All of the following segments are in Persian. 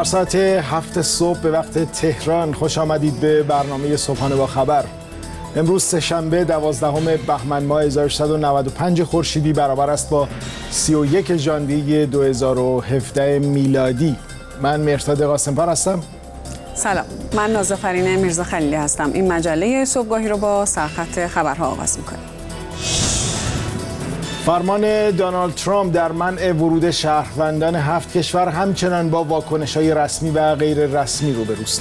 در ساعت 7 صبح به وقت تهران خوش آمدید به برنامه صبحانه با خبر. امروز سه‌شنبه 12 بهمن ماه 1395 خورشیدی برابر است با 31 ژانویه 2017 میلادی. من مهرداد قاسم‌پر هستم. سلام، من نازافرین میرزا خلیلی هستم. این مجله صبحگاهی رو با سرخط خبرها آغاز می‌کنیم. فرمان دونالد ترامپ در منع ورود شهروندان 7 کشور همچنان با واکنش‌های رسمی و غیر رسمی روبروست.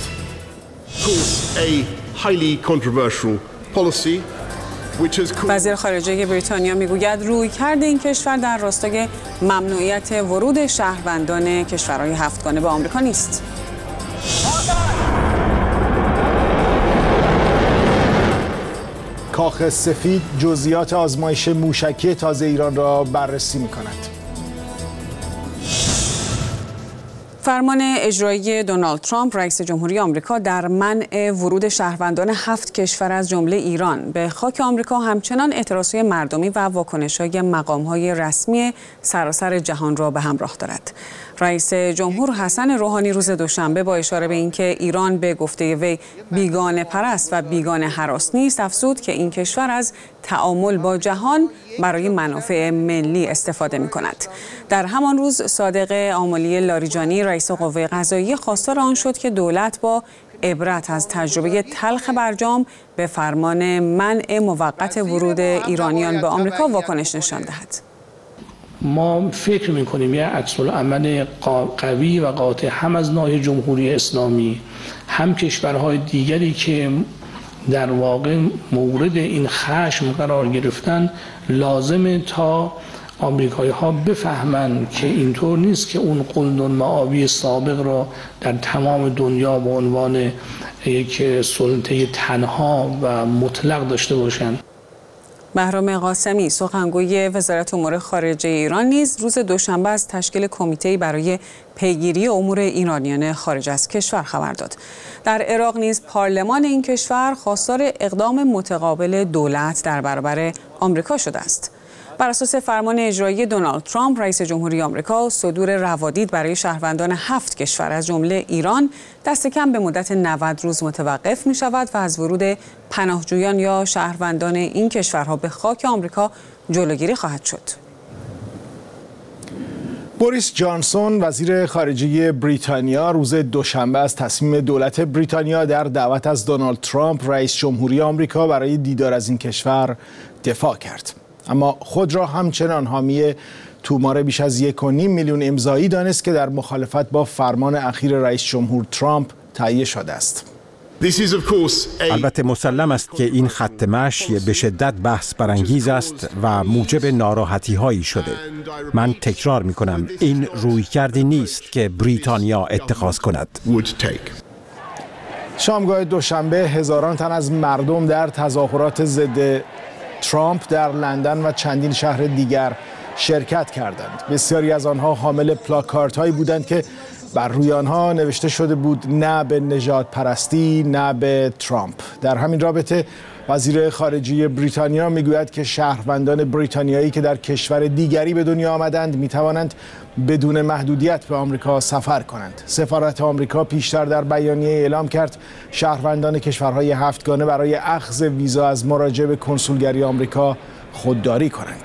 وزیر خارجه بریتانیا میگوید رویکرد این کشور در راستای ممنوعیت ورود شهروندان کشورهای هفتگانه به آمریکا نیست. کاخ سفید جزئیات آزمایش موشکی تازه ایران را بررسی می‌کند. فرمان اجرایی دونالد ترامپ رئیس جمهوری آمریکا در منع ورود شهروندان 7 کشور از جمله ایران به خاک آمریکا همچنان اعتراضهای مردمی و واکنش‌های مقام‌های رسمی سراسر جهان را به همراه دارد. رئیس جمهور حسن روحانی روز دوشنبه با اشاره به اینکه ایران به گفته وی بیگانه پرست و بیگانه هراس نیست، افزود که این کشور از تعامل با جهان برای منافع ملی استفاده می‌کند. در همان روز صادق آملی لاریجانی رئیس قوه قضاییه خواستار آن شد که دولت با عبرت از تجربه تلخ برجام به فرمان منع موقت ورود ایرانیان به آمریکا واکنش نشان دهد. ما فکر می‌کنیم یه عکس‌العمل قوی و قاطع هم از ناحیه جمهوری اسلامی هم کشورهای دیگری که در واقع مورد این خشم قرار گرفتن لازمه تا آمریکایی‌ها بفهمند که اینطور نیست که اون قلدن معابی سابق را در تمام دنیا به عنوان یک سلطه تنها و مطلق داشته باشند. بهرام قاسمی سخنگوی وزارت امور خارجه ایران نیز روز دوشنبه از تشکیل کمیته‌ای برای پیگیری امور ایرانیان خارج از کشور خبر داد. در عراق نیز پارلمان این کشور خواستار اقدام متقابل دولت در برابر آمریکا شده است. بر اساس فرمان اجرایی دونالد ترامپ رئیس جمهوری آمریکا، صدور روادید برای شهروندان 7 کشور از جمله ایران دست کم به مدت 90 روز متوقف می شود و از ورود پناهجویان یا شهروندان این کشورها به خاک آمریکا جلوگیری خواهد شد. بوریس جانسون وزیر خارجه بریتانیا روز دوشنبه از تصمیم دولت بریتانیا در دعوت از دونالد ترامپ رئیس جمهوری آمریکا برای دیدار از این کشور دفاع کرد. اما خود را همچنان حامی تومار بیش از 1.5 میلیون امضایی دانست که در مخالفت با فرمان اخیر رئیس جمهور ترامپ تهیه شده است. البته مسلم است که این خط مشی به شدت بحث برانگیز است و موجب ناراحتی هایی شده. من تکرار می کنم این رویکردی نیست که بریتانیا اتخاذ کند. شامگاه دوشنبه هزاران تن از مردم در تظاهرات ضد ترامپ در لندن و چندین شهر دیگر شرکت کردند. بسیاری از آنها حامل پلاکاردهایی بودند که بر روی آنها نوشته شده بود نه به نژاد پرستی، نه به ترامپ. در همین رابطه وزیر خارجه بریتانیا میگوید که شهروندان بریتانیایی که در کشور دیگری به دنیا آمدند میتوانند بدون محدودیت به آمریکا سفر کنند. سفارت آمریکا پیشتر در بیانیه اعلام کرد شهروندان کشورهای هفتگانه برای اخذ ویزا از مراجعه به کنسولگری آمریکا خودداری کنند.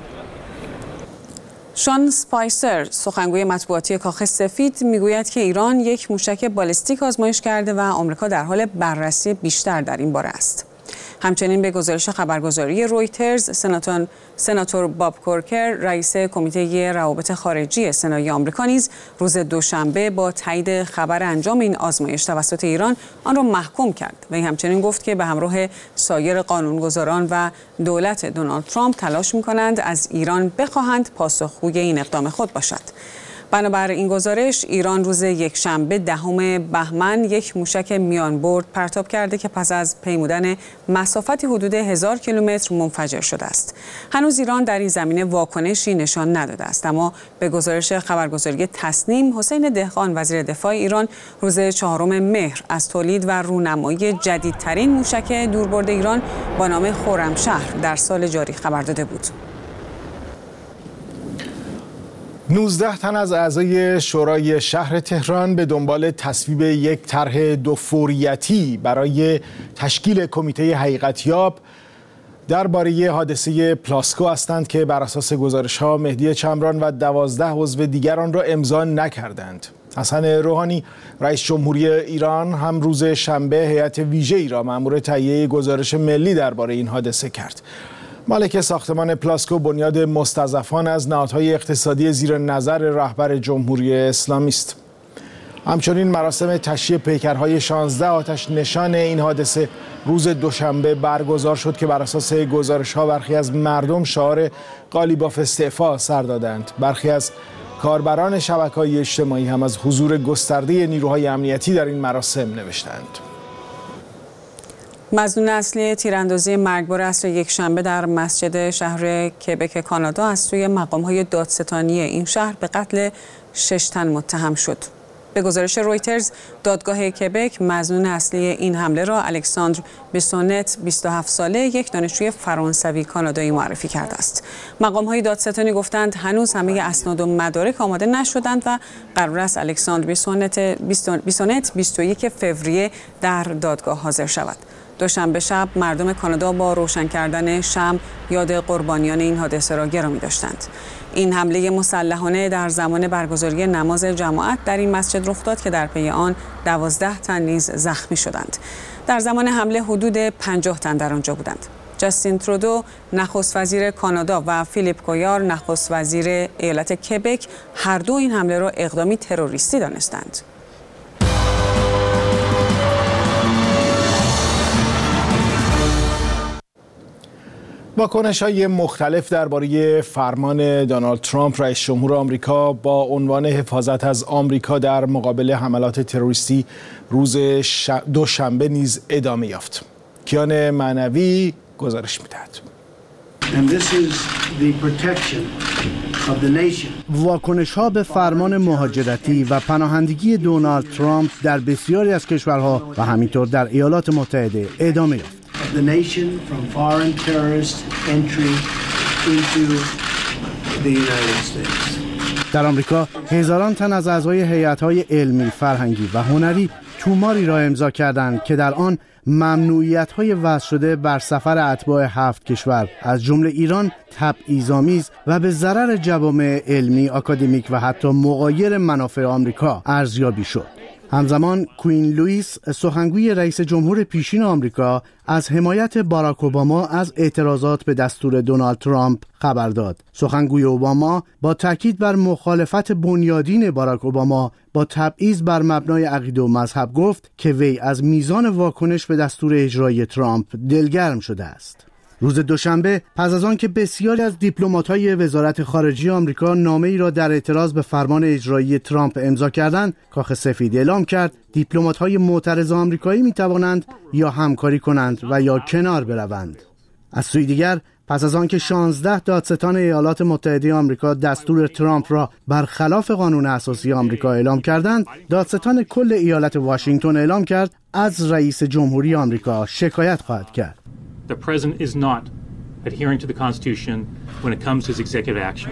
شان اسپایسر سخنگوی مطبوعاتی کاخ سفید میگوید که ایران یک موشک بالستیک آزمایش کرده و آمریکا در حال بررسی بیشتر در این باره است. همچنین به گزارش خبرگزاری رویترز سناتور باب کورکر رئیس کمیته روابط خارجی سنای آمریکا نیز روز دوشنبه با تایید خبر انجام این آزمایش توسط ایران آن را محکوم کرد. وی همچنین گفت که به همراه سایر قانونگذاران و دولت دونالد ترامپ تلاش می‌کنند از ایران بخواهند پاسخگوی این اقدام خود باشد. بنابر این گزارش ایران روز یکشنبه 10 بهمن یک موشک میان برد پرتاب کرده که پس از پیمودن مسافتی حدود 1000 کیلومتر منفجر شده است. هنوز ایران در این زمینه واکنشی نشان نداده است، اما به گزارش خبرگزاری تصنیم حسین دهقان وزیر دفاع ایران روز 4 مهر از تولید و رونمایی جدیدترین موشک دوربرد ایران با نام خرمشهر در سال جاری خبر داده بود. 19 تن از اعضای شورای شهر تهران به دنبال تصویب یک طرح دوفوریتی برای تشکیل کمیته حقیقتیاب درباره حادثه پلاسکو هستند که بر اساس گزارش‌ها مهدی چمران و 12 عضو دیگر آن را امضا نکردند. حسن روحانی رئیس جمهوری ایران هم روز شنبه هیئت ویژه‌ای را مأمور تهیه گزارش ملی درباره این حادثه کرد. مالک ساختمان پلاسکو بنیاد مستضعفان از نهادهای اقتصادی زیر نظر رهبر جمهوری اسلامی است. همچنین مراسم تشییع پیکرهای 16 آتش نشان این حادثه روز دوشنبه برگزار شد که بر اساس گزارش‌ها برخی از مردم شعار قالیباف استعفا سر دادند. برخی از کاربران شبکه‌های اجتماعی هم از حضور گسترده نیروهای امنیتی در این مراسم نوشتند. مظنون اصلی تیراندازی مرگبار عصر یکشنبه در مسجد شهر کبک کانادا از سوی مقام‌های دادستانی این شهر به قتل 6 تن متهم شد. به گزارش رویترز، دادگاه کبک مظنون اصلی این حمله را الکساندر بیسونت 27 ساله یک دانشجوی فرانسوی کانادایی معرفی کرده است. مقام‌های دادستانی گفتند هنوز همه اسناد و مدارک آماده نشدند و قرار است الکساندر بیسونت 21 فوریه در دادگاه حاضر شود. دوشنبه شب مردم کانادا با روشن کردن شمع یاد قربانیان این حادثه را گرامی داشتند. این حمله مسلحانه در زمان برگزاری نماز جماعت در این مسجد رخ داد که در پی آن 12 تن نیز زخمی شدند. در زمان حمله حدود 50 تن در آنجا بودند. جاستین ترودو نخست وزیر کانادا و فیلیپ کویار نخست وزیر ایالت کبک هر دو این حمله را اقدامی تروریستی دانستند. واکنش‌های مختلف درباره فرمان دونالد ترامپ رئیس جمهور آمریکا با عنوان حفاظت از آمریکا در مقابل حملات تروریستی روز دوشنبه نیز ادامه یافت. کیان معنوی گزارش می‌دهد. واکنش‌ها به فرمان مهاجرتی و پناهندگی دونالد ترامپ در بسیاری از کشورها و همینطور در ایالات متحده ادامه یافت. The nation from foreign terrorist entry into the United States. در آمریکا هزاران تن از اعضای هیئت‌های علمی، فرهنگی و هنری توماری را امضا کردند که در آن ممنوعیت‌های وضع شده بر سفر اتباع 7 کشور از جمله ایران تبعیض‌آمیز و به ضرر جوامع علمی، آکادمیک و حتی مغایر منافع آمریکا ارزیابی شد. همزمان کوین لوئیس سخنگوی رئیس جمهور پیشین آمریکا از حمایت باراک اوباما از اعتراضات به دستور دونالد ترامپ خبر داد. سخنگوی اوباما با تاکید بر مخالفت بنیادین باراک اوباما با تبعیض بر مبنای عقیده و مذهب گفت که وی از میزان واکنش به دستور اجرایی ترامپ دلگرم شده است. روز دوشنبه پس از آن که بسیاری از دیپلمات‌های وزارت خارجه آمریکا نامه‌ای را در اعتراض به فرمان اجرایی ترامپ امضا کردند، کاخ سفید اعلام کرد دیپلمات‌های معترض آمریکایی می‌توانند یا همکاری کنند و یا کنار بروند. از سوی دیگر پس از آن که 16 دادستان ایالات متحده آمریکا دستور ترامپ را برخلاف قانون اساسی آمریکا اعلام کردند، دادستان کل ایالت واشنگتن اعلام کرد از رئیس جمهوری آمریکا شکایت خواهد کرد. The president is not adhering to the Constitution when it comes to his executive action.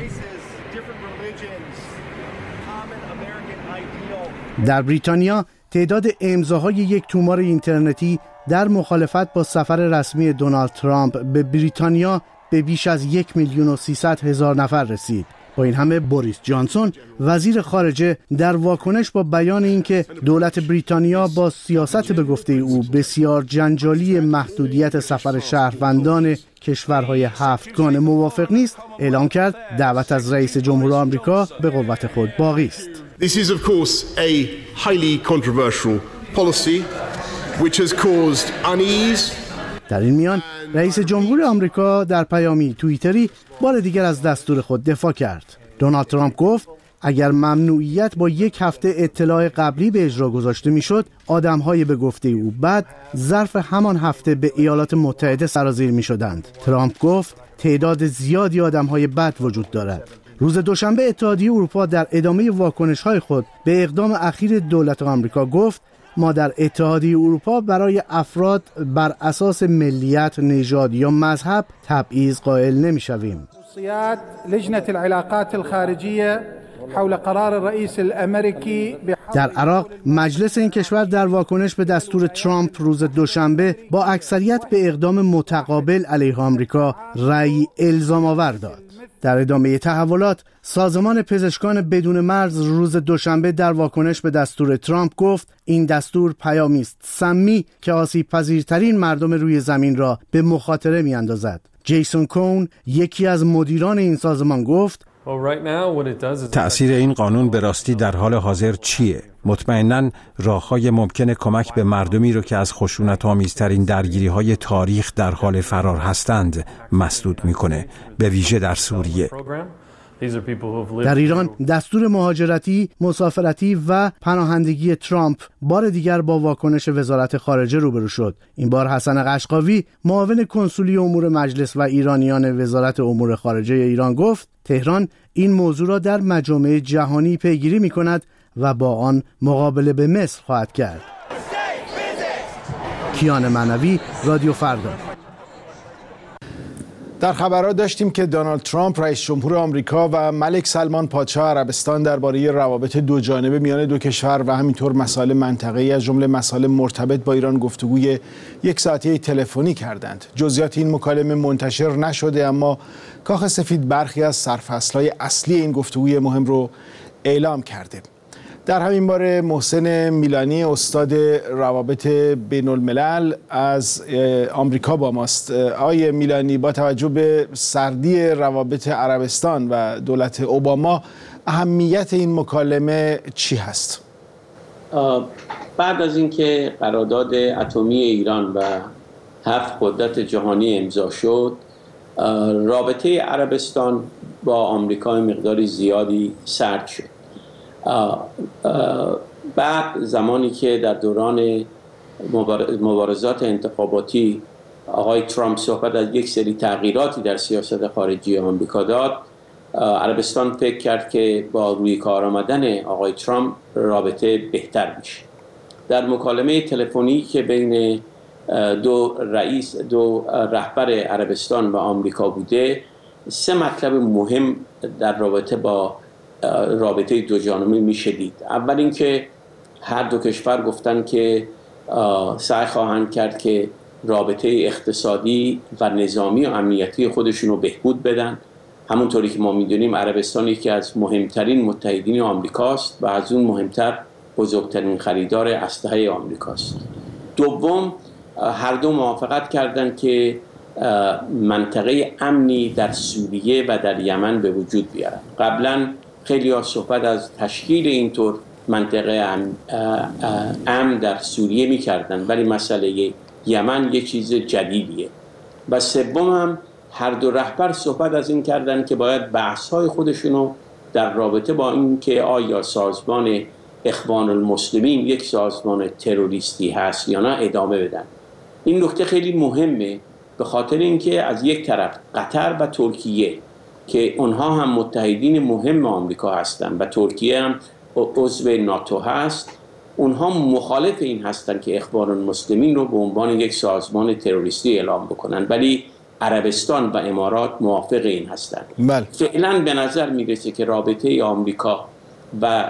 در بریتانیا تعداد امضاهای یک تومار اینترنتی در مخالفت با سفر رسمی دونالد ترامپ به بریتانیا به بیش از 1,300,000 نفر رسید. با این همه بوریس جانسون وزیر خارجه در واکنش با بیان اینکه دولت بریتانیا با سیاست به گفته او بسیار جنجالی محدودیت سفر شهروندان کشورهای هفتگانه موافق نیست، اعلام کرد دعوت از رئیس جمهور آمریکا به قوت خود باقی است. This is of course a highly controversial policy which has caused unease. در این میان رئیس جمهور آمریکا در پیامی توییتری بار دیگر از دستور خود دفاع کرد. دونالد ترامپ گفت اگر ممنوعیت با یک هفته اطلاع قبلی به اجرا گذاشته میشد، آدم‌های به گفته او بعد ظرف همان هفته به ایالات متحده سرازیر میشدند. ترامپ گفت تعداد زیادی آدم‌های بد وجود دارد. روز دوشنبه اتحادیه اروپا در ادامه واکنش‌های خود به اقدام اخیر دولت آمریکا گفت ما در اتحادیه اروپا برای افراد بر اساس ملیت، نژاد یا مذهب تبعیض قائل نمی‌شویم. لجنة العلاقات الخارجية حول قرار الرئيس الامریکی در عراق مجلس این کشور در واکنش به دستور ترامپ روز دوشنبه با اکثریت به اقدام متقابل علیه آمریکا رأی الزام آور داد. در ادامه تحولات سازمان پزشکان بدون مرز روز دوشنبه در واکنش به دستور ترامپ گفت این دستور پیامی است سمی که آسیب پذیرترین مردم روی زمین را به مخاطره میاندازد. جیسون کون یکی از مدیران این سازمان گفت تأثیر این قانون به راستی در حال حاضر چیه؟ مطمئناً راه‌های ممکن کمک به مردمی رو که از خشونت‌آمیزترین درگیری‌های تاریخ در حال فرار هستند مسدود می‌کنه، به ویژه در سوریه. در ایران دستور مهاجرتی، مسافرتی و پناهندگی ترامپ بار دیگر با واکنش وزارت خارجه روبرو شد. این بار حسن قشقاوی، معاون کنسولی امور مجلس و ایرانیان وزارت امور خارجه ایران گفت تهران این موضوع را در مجامع جهانی پیگیری می‌کند و با آن مقابله به مصر خواهد کرد. کیان معنوی، رادیو فردا. در خبرها داشتیم که دونالد ترامپ رئیس جمهور آمریکا و ملک سلمان پادشاه عربستان درباره روابط دو جانبه میان دو کشور و همینطور مسائل منطقه‌ای از جمله مسائل مرتبط با ایران گفتگوی یک ساعته تلفنی کردند. جزئیات این مکالمه منتشر نشده، اما کاخ سفید برخی از سرفصل‌های اصلی این گفتگوی مهم رو اعلام کرده. در همین باره محسن میلانی، استاد روابط بین الملل از آمریکا با ماست. آقای میلانی، با توجه به سردی روابط عربستان و دولت اوباما اهمیت این مکالمه چی هست؟ بعد از اینکه قرارداد اتمی ایران و 7 قدرت جهانی امضا شد، رابطه عربستان با آمریکا مقدار زیادی سرد شد. بعد زمانی که در دوران مبارزات انتخاباتی آقای ترامپ صحبت از یک سری تغییراتی در سیاست خارجی آمریکا داد، عربستان فکر کرد که با روی کار آمدن آقای ترامپ رابطه بهتر میشه. در مکالمه تلفنی که بین دو رهبر عربستان و آمریکا بوده، 3 مطلب مهم در رابطه دو جانبه میشه دید. اول اینکه هر دو کشور گفتن که سعی خواهند کرد که رابطه اقتصادی و نظامی و امنیتی خودشون رو بهبود بدن. همونطوری که ما میدونیم عربستان یکی از مهمترین متحدین آمریکاست و از اون مهمتر بزرگترین خریدار اسلحه آمریکاست. دوم، هر دو موافقت کردند که منطقه امنی در سوریه و در یمن به وجود بیارن. قبلا خیلی ها صحبت از تشکیل اینطور منطقه امن در سوریه می‌کردن، ولی مسئله یمن یک چیز جدیدیه. و سوم هم هر دو رهبر صحبت از این کردن که باید بحث‌های خودشونو در رابطه با این که آیا سازمان اخوان المسلمین یک سازمان تروریستی هست یا نه ادامه بدن. این نکته خیلی مهمه، به خاطر اینکه از یک طرف قطر و ترکیه که اونها هم متحدین مهم آمریکا هستند و ترکیه هم عضو ناتو هست، اونها مخالف این هستند که اخوان المسلمین رو به عنوان یک سازمان تروریستی اعلام بکنن، ولی عربستان و امارات موافق این هستند. فعلا به نظر میرسه که رابطه آمریکا و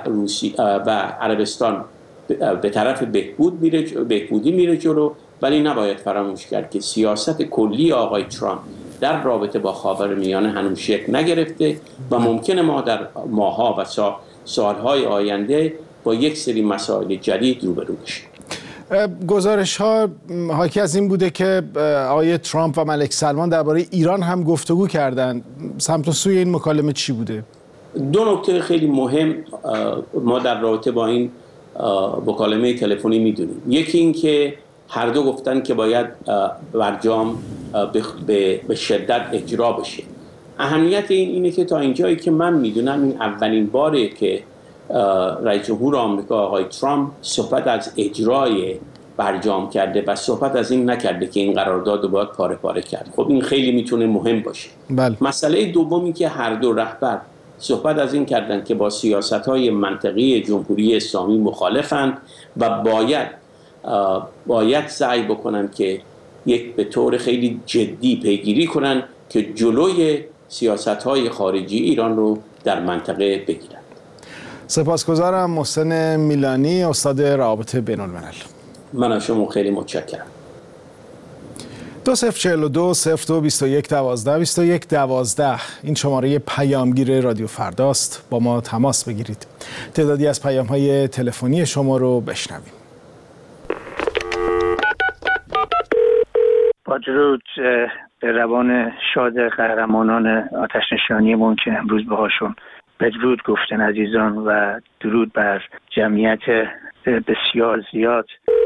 عربستان به طرف بهبودی میره جلو، ولی نباید فراموش کرد که سیاست کلی آقای ترامپ در رابطه با خاورمیانه هنوز شکل نگرفته و ممکنه ما در ماه‌ها و سال‌های آینده با یک سری مسائل جدید روبرو بشیم. گزارش‌ها حاکی از این بوده که آقای ترامپ و ملک سلمان درباره ایران هم گفتگو کردند. سمت و سوی این مکالمه چی بوده؟ 2 نکته خیلی مهم ما در رابطه با این مکالمه تلفنی می‌دونیم. یکی این که هر دو گفتن که باید برجام به شدت اجرا بشه. اهمیت اینه که تا اینجایی که من میدونم این اولین باره که رئیس جمهور آمریکا آقای ترامپ صحبت از اجرای برجام کرده و صحبت از این نکرده که این قرارداد رو باید پاره پاره کرد. خب این خیلی میتونه مهم باشه. مسئله دومی که هر دو رهبر صحبت از این کردن که با سیاست‌های منطقی جمهوری اسلامی مخالفند و باید سعی بکنن که به طور خیلی جدی پیگیری کنن که جلوی سیاست‌های خارجی ایران رو در منطقه بگیرن. سپاسگزارم محسن میلانی، استاد روابط بین الملل. من از شما خیلی متشکرم. 2042 02 21 12 21 12 این شماره پیامگیر رادیو فرداست. با ما تماس بگیرید. تعدادی از پیام‌های تلفنی شما رو بشنویم. با درود به روان شاد قهرمانان آتش نشانیمون که امروز باهاشون بدرود گفتن عزیزان و درود بر جمعیت بسیار زیاد.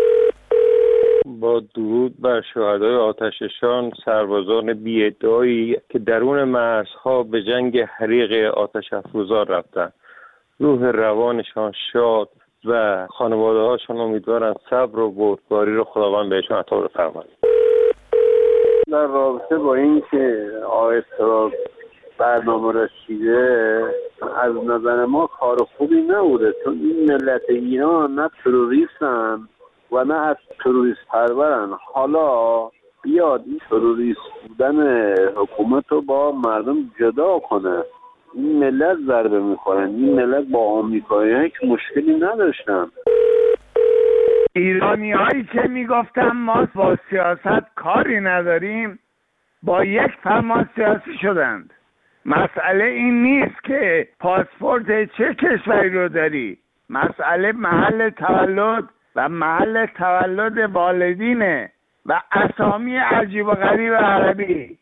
با درود بر شهدای آتش‌نشان، سربازان بی‌ادعایی که درون مرزها به جنگ حریق آتش افروزان رفتند. روح روانشان شاد و خانواده‌هاشون امیدوارن صبر و بردباری رو خداوند بهشون عطا بفرماید. در رابطه با این که آقای ترامپ برنامه را چیده، از نظر ما کار خوبی نبوده، چون این ملت ایران نه تروریستن و نه از تروریست پرورن. حالا بیاد این تروریست بودن حکومت رو با مردم جدا کنه. این ملت ضربه میخورن. این ملت با آمریکایی‌ها هیچ مشکلی نداشتن. ایرانی هایی که میگفتن ما با سیاست کاری نداریم با یک فرمان سیاسی شدند. مسئله این نیست که پاسپورت چه کشوری رو داری، مسئله محل تولد و محل تولد والدینه و اسامی عجیب و غریب عربی.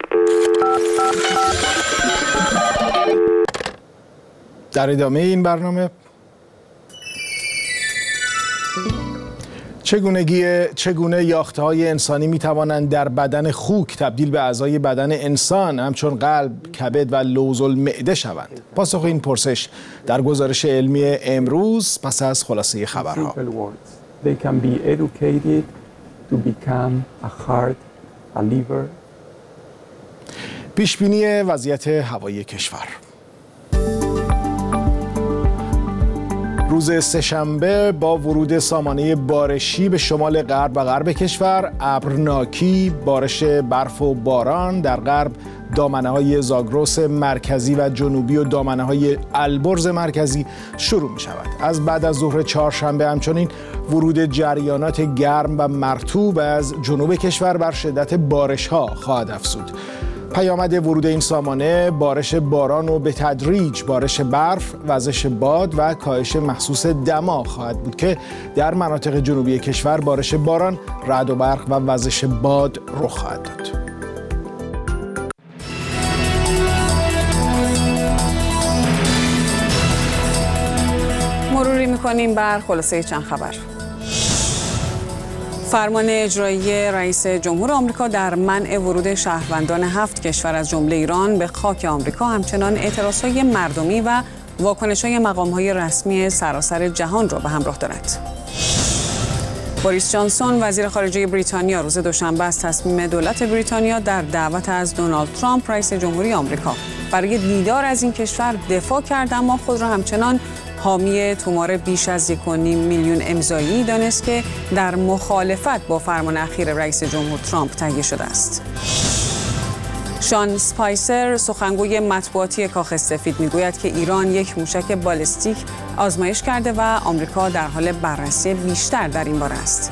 در ادامه این برنامه چگونه یافته‌های انسانی می‌توانند در بدن خوک تبدیل به اعضای بدن انسان همچون قلب، کبد و لوزالمعده شوند؟ پاسخ این پرسش در گزارش علمی امروز پس از خلاصه خبرها. پیشبینی وضعیت هوایی کشور. روز سه‌شنبه با ورود سامانه بارشی به شمال غرب و غرب کشور، ابرناکی، بارش برف و باران در غرب، دامنه‌های زاگرس مرکزی و جنوبی و دامنه‌های البرز مرکزی شروع می شود. از بعد از ظهر چهارشنبه همچنین ورود جریانات گرم و مرطوب از جنوب کشور بر شدت بارش‌ها خواهد افزود. پیامد ورود این سامانه بارش باران و به تدریج بارش برف، وزش باد و کاهش محسوس دما خواهد بود که در مناطق جنوبی کشور بارش باران، رعد و برق و وزش باد رخ خواهد داد. مروری می‌کنیم بر خلاصه چند خبر. فرمان اجرایی رئیس جمهور آمریکا در منع ورود شهروندان 7 کشور از جمله ایران به خاک آمریکا همچنان اعتراضهای مردمی و واکنش‌های مقام‌های رسمی سراسر جهان را به همراه دارد. بوریس جانسون وزیر خارجه بریتانیا روز دوشنبه از تصمیم دولت بریتانیا در دعوت از دونالد ترامپ رئیس جمهوری آمریکا برای دیدار از این کشور دفاع کرد، اما خود را همچنان حامی تومار بیش از 1.5 میلیون امضایی دانست که در مخالفت با فرمان اخیر رئیس جمهور ترامپ تهیه شده است. شان اسپایسر سخنگوی مطبوعاتی کاخ سفید میگوید که ایران یک موشک بالستیک آزمایش کرده و آمریکا در حال بررسی بیشتر در این باره است.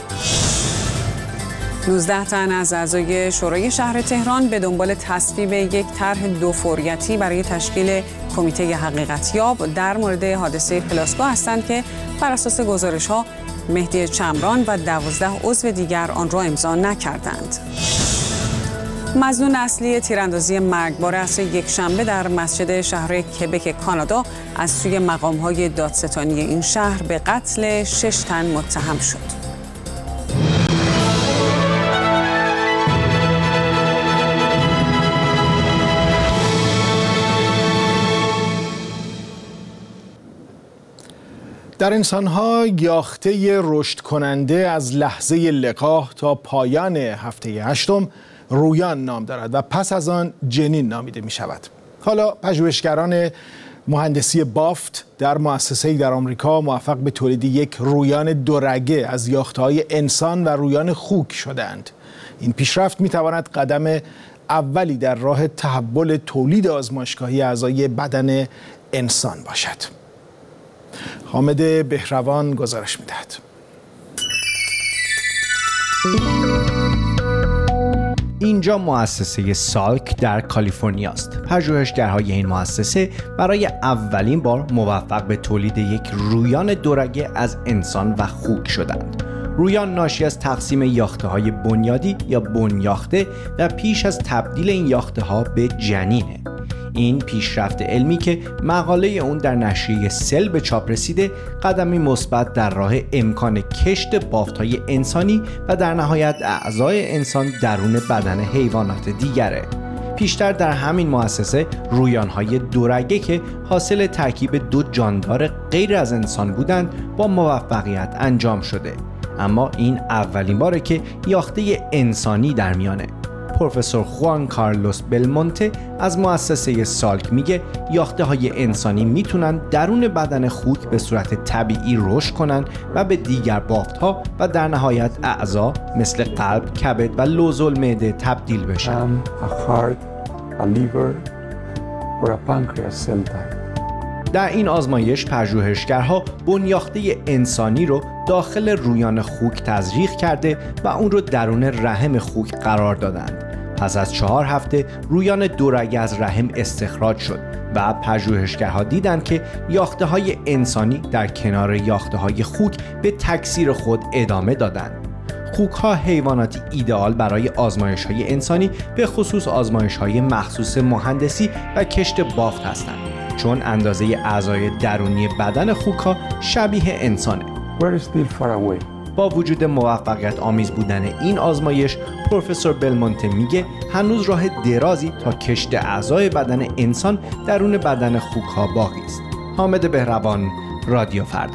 19 تن از اعضای شورای شهر تهران به دنبال تصویب یک طرح دوفوریتی برای تشکیل کمیته حقیقتیاب در مورد حادثه پلاسکو هستند که بر اساس گزارش‌ها مهدی چمران و 12 عضو دیگر آن را امضا نکردند. مظنون اصلی تیراندازی مرگبار عصر یکشنبه در مسجد شهر کبک کانادا از سوی مقام‌های دادستانی این شهر به قتل 6 تن متهم شد. در انسان‌ها یاخته رشد کننده از لحظه لقاح تا پایان هفته هشتم رویان نام دارد و پس از آن جنین نامیده می شود. حالا پژوهشگران مهندسی بافت در مؤسسه‌ای در آمریکا موفق به تولید یک رویان دورگه از یافته‌های انسان و رویان خوک شدند. این پیشرفت می تواند قدم اولی در راه تحول تولید آزمایشگاهی اعضای بدن انسان باشد. حامد بهروان گزارش می‌دهد. اینجا مؤسسه سالک در کالیفرنیا است. پژوهشگرهای این مؤسسه برای اولین بار موفق به تولید یک رویان دورگه از انسان و خوک شدند. رویان ناشی از تقسیم یاخته‌های بنیادی یا بنیاخته و پیش از تبدیل این یاخته‌ها به جنینه. این پیشرفت علمی که مقاله اون در نشریه سل به چاپ رسیده، قدمی مثبت در راه امکان کشت بافت‌های انسانی و در نهایت اعضای انسان درون بدن حیوانات دیگره. پیشتر در همین مؤسسه رویان‌های دورگه که حاصل ترکیب دو جاندار غیر از انسان بودند با موفقیت انجام شده، اما این اولین باره که یاخته انسانی در میانه. پروفسور خوان کارلوس بلمونته از مؤسسه سالک میگه یاخته های انسانی میتونن درون بدن خوک به صورت طبیعی رشد کنن و به دیگر بافت ها و در نهایت اعضا مثل قلب، کبد و لوزالمعده تبدیل بشن. در این آزمایش پژوهشگرها بنیاخته انسانی رو داخل رویان خوک تزریق کرده و اون رو درون رحم خوک قرار دادند. پس از 4 هفته رویان دورگه از رحم استخراج شد و پژوهشگرها دیدند که یاخته‌های انسانی در کنار یاخته‌های خوک به تکثیر خود ادامه دادند. خوک‌ها حیواناتی ایدئال برای آزمایش‌های انسانی، به خصوص آزمایش‌های مخصوص مهندسی و کشت بافت هستند، چون اندازه اعضای درونی بدن خوک‌ها شبیه انسانه. با وجود موفقیت آمیز بودن این آزمایش، پروفسور بلمونته میگه هنوز راه درازی تا کشت اعضای بدن انسان درون بدن خوک‌ها باقی است. حامد بهروان، رادیو فردا.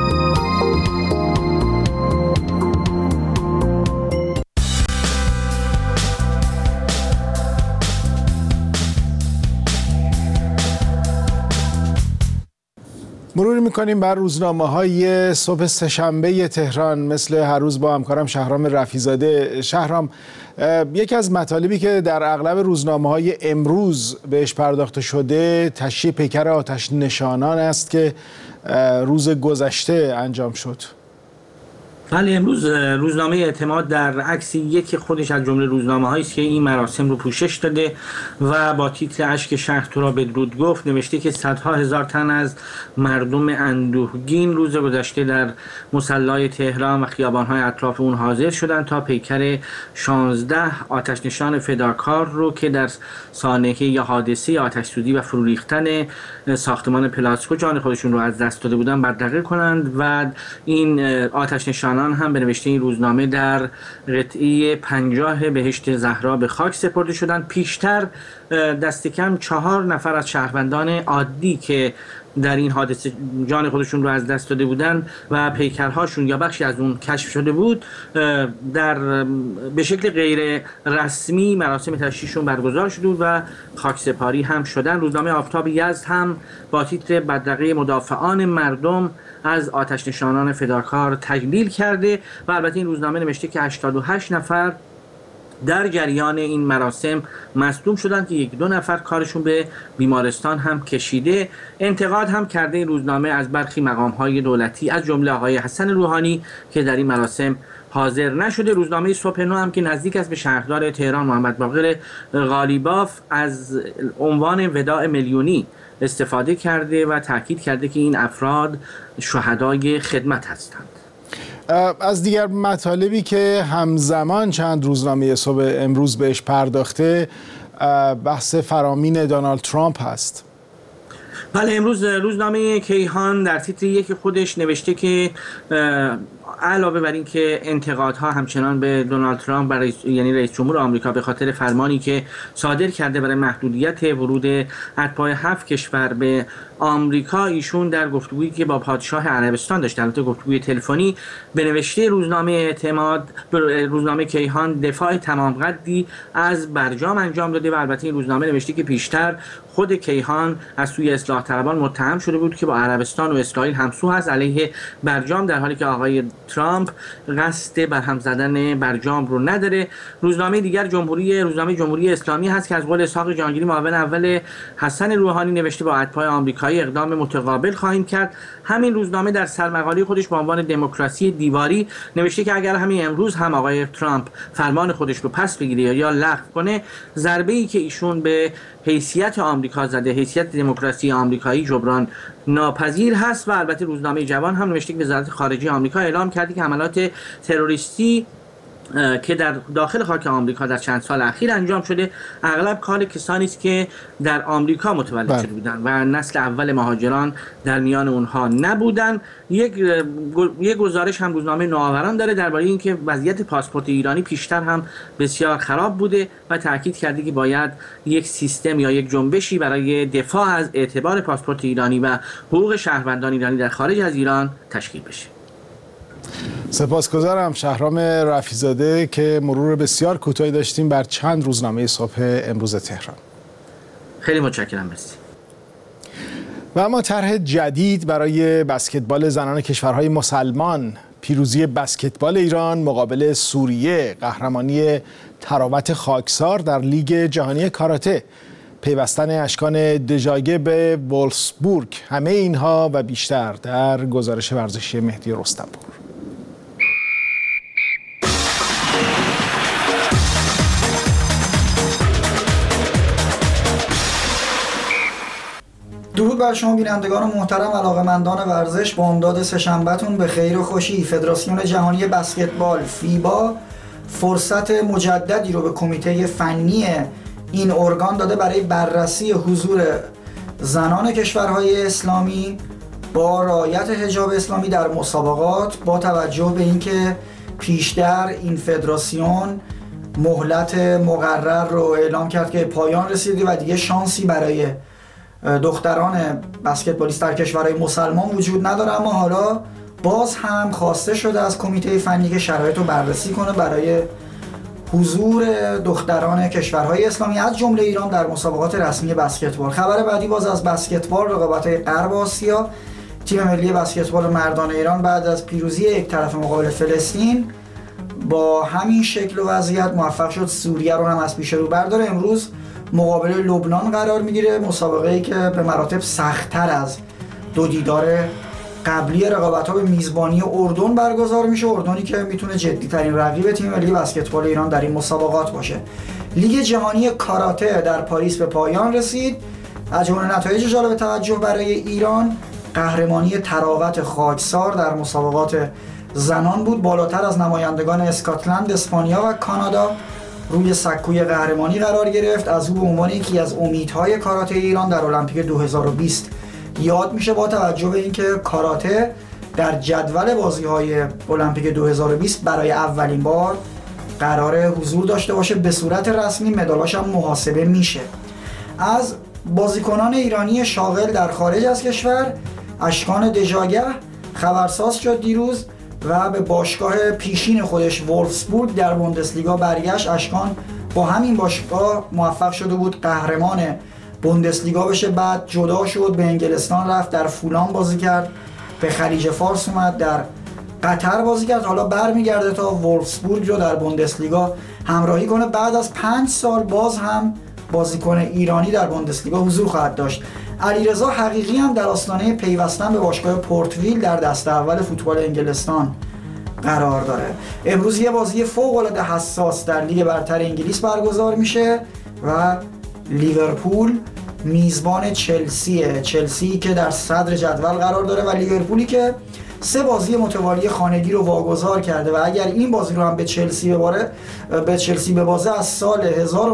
مرور میکنیم بر روزنامه‌های صبح سه‌شنبه تهران، مثل هر روز با همکارم شهرام رفیزاده. شهرام، یکی از مطالبی که در اغلب روزنامه‌های امروز بهش پرداخته شده تشییع پیکر آتش نشانان است که روز گذشته انجام شد. بله، امروز روزنامه اعتماد در عکسی یکی خودش از جمله روزنامه‌هایی است که این مراسم رو پوشش داده و با تیتر اشک شهر تو را بدرود گفت نوشته که صدها هزار تن از مردم اندوهگین روز گذشته در مصلی تهران و خیابان‌های اطراف اون حاضر شدند تا پیکر 16 آتش نشان فداکار رو که در سانحه یا حادثه آتش سوزی و فرو ریختن ساختمان پلاسکو جان خودشون رو از دست داده بودند بدرقه کنند و این آتش نشان هم به نوشته این روزنامه در قطعه 50 بهشت زهرا به خاک سپرده شدند. پیشتر دست کم 4 نفر از شهروندان عادی که در این حادثه جان خودشون رو از دست داده بودند و پیکرهاشون یا بخشی از اون کشف شده بود، به شکل غیر رسمی مراسم تشییعشون برگزار شده بود و خاکسپاری هم شدن. روزنامه آفتاب یزد هم با تیتر بدرقه مدافعان مردم از آتش نشانان فداکار تجلیل کرده و البته این روزنامه نوشته که 88 نفر در جریان این مراسم مصدوم شدند که 1-2 نفر کارشون به بیمارستان هم کشیده. انتقاد هم کرده این روزنامه از برخی مقام‌های دولتی از جمله آقای حسن روحانی که در این مراسم حاضر نشده. روزنامه صبح نو هم که نزدیک است به شهردار تهران محمد باقر غالیباف از عنوان وداع میلیونی استفاده کرده و تاکید کرده که این افراد شهدای خدمت هستند. از دیگر مطالبی که همزمان چند روزنامه صبح امروز بهش پرداخته، بحث فرامین دونالد ترامپ هست. بله، امروز روزنامه کیهان در تیتر یک خودش نوشته که علاوه بر این که انتقادها همچنان به دونالد ترامپ یعنی رئیس جمهور آمریکا به خاطر فرمانی که صادر کرده برای محدودیت ورود اتباع 7 کشور به آمریکا، ایشون در گفتگویی که با پادشاه عربستان داشت، البته گفتگوی تلفنی، به نوشته روزنامه اعتماد روزنامه کیهان دفاع تمام قدی از برجام انجام داده و البته این روزنامه نوشته که پیشتر خود کیهان از سوی اصلاح طلبان متهم شده بود که با عربستان و اسرائیل همسو هست علیه برجام، در حالی که آقای ترامپ قصد برهم زدن برجام رو نداره. روزنامه دیگر روزنامه جمهوری اسلامی هست که از قول اسحاق جهانگیری معاون اول حسن روحانی نوشته با اتباع آمریکایی اقدام متقابل خواهیم کرد. همین روزنامه در سرمقاله خودش با عنوان دموکراسی دیواری نوشته که اگر همین امروز هم آقای ترامپ فرمان خودش رو پس بگیره یا لغو کنه، ضربه‌ای که ایشون به حیثیت آمریکا زده، حیثیت دموکراسی آمریکایی، جبران ناپذیر هست. و البته روزنامه جوان هم نوشته که وزارت خارجه آمریکا اعلام کرده که حملات تروریستی که در داخل خاک آمریکا در چند سال اخیر انجام شده اغلب کار کسانی است که در آمریکا متولد شده بودند و نسل اول مهاجران در میان اونها نبودند. یک گزارش هم روزنامه نوآوران داره درباره اینکه وضعیت پاسپورت ایرانی پیشتر هم بسیار خراب بوده و تاکید کرده که باید یک سیستم یا یک جنبشی برای دفاع از اعتبار پاسپورت ایرانی و حقوق شهروندان ایرانی در خارج از ایران تشکیل بشه. سپاسگزارم شهرام رفیع‌زاده که مرور بسیار کوتاهی داشتیم بر چند روزنامه صبح امروز تهران. خیلی متشکرم. مرسی. و اما طرح جدید برای بسکتبال زنان کشورهای مسلمان، پیروزی بسکتبال ایران مقابل سوریه، قهرمانی تراوت خاکسار در لیگ جهانی کاراته، پیوستن اشکان دژاگه به وولفسبورگ، همه اینها و بیشتر در گزارش ورزشی مهدی رستمپور. درود بر شما بینندگان محترم، علاقه‌مندان ورزش. با امداد سه‌شنبه‌تون به خیر و خوشی. فدراسیون جهانی بسکتبال فیبا فرصت مجددی رو به کمیته فنی این ارگان داده برای بررسی حضور زنان کشورهای اسلامی با رعایت حجاب اسلامی در مسابقات، با توجه به اینکه پیشتر این فدراسیون مهلت مقرر رو اعلام کرد که پایان رسیده و دیگه شانسی برای دختران بسکتبالیست در کشورهای مسلمان وجود نداره، اما حالا باز هم خواسته شده از کمیته فنی که شرایط رو بررسی کنه برای حضور دختران کشورهای اسلامی از جمله ایران در مسابقات رسمی بسکتبال. خبر بعدی باز از بسکتبال، رقابت‌های غرب آسیا. تیم ملی بسکتبال مردان ایران بعد از پیروزی یک طرف مقابل فلسطین با همین شکل و وضعیت موفق شد سوریه رو هم از پیش رو برداره. امروز مقابل لبنان قرار میگیره، مسابقه‌ای که به مراتب سخت‌تر از دو دیدار قبلی رقابت‌ها به میزبانی اردن برگزار میشه، اردنی که میتونه جدی‌ترین رقیب تیم ملی بسکتبال ایران در این مسابقات باشه. لیگ جهانی کاراته در پاریس به پایان رسید. از جمله نتایج جالب توجه برای ایران قهرمانی تراوت خاکسار در مسابقات زنان بود، بالاتر از نمایندگان اسکاتلند، اسپانیا و کانادا روی سکوی قهرمانی قرار گرفت. از او به عنوان یکی از امیدهای کاراته ایران در المپیک 2020 یاد میشه، با توجه به اینکه کاراته در جدول بازی‌های المپیک 2020 برای اولین بار قرار حضور داشته باشه، به صورت رسمی مدالاش هم محاسبه میشه. از بازیکنان ایرانی شاغل در خارج از کشور، اشکان دژاگه خبرساز شد دیروز و به باشگاه پیشین خودش وولفسبورگ در بوندسلیگا برگشت. اشکان با همین باشگاه موفق شده بود قهرمان بوندسلیگا بشه، بعد جدا شد، به انگلستان رفت، در فولان بازی کرد، به خلیج فارس اومد، در قطر بازی کرد، حالا برمیگرده تا وولفسبورگ رو در بوندسلیگا همراهی کنه. بعد از 5 سال باز هم بازیکن ایرانی در بوندسلیگا حضور خواهد داشت. علیرضا حقیقی هم در آستانه پیوستن به باشگاه پورتویل در دسته اول فوتبال انگلستان قرار داره. امروز یه بازی فوق‌العاده حساس در لیگ برتر انگلیس برگزار میشه و لیورپول میزبان چلسی که در صدر جدول قرار داره و لیورپولی که 3 بازی متوالی خانگی رو واگذار کرده و اگر این بازی رو هم به چلسی ببازه از سال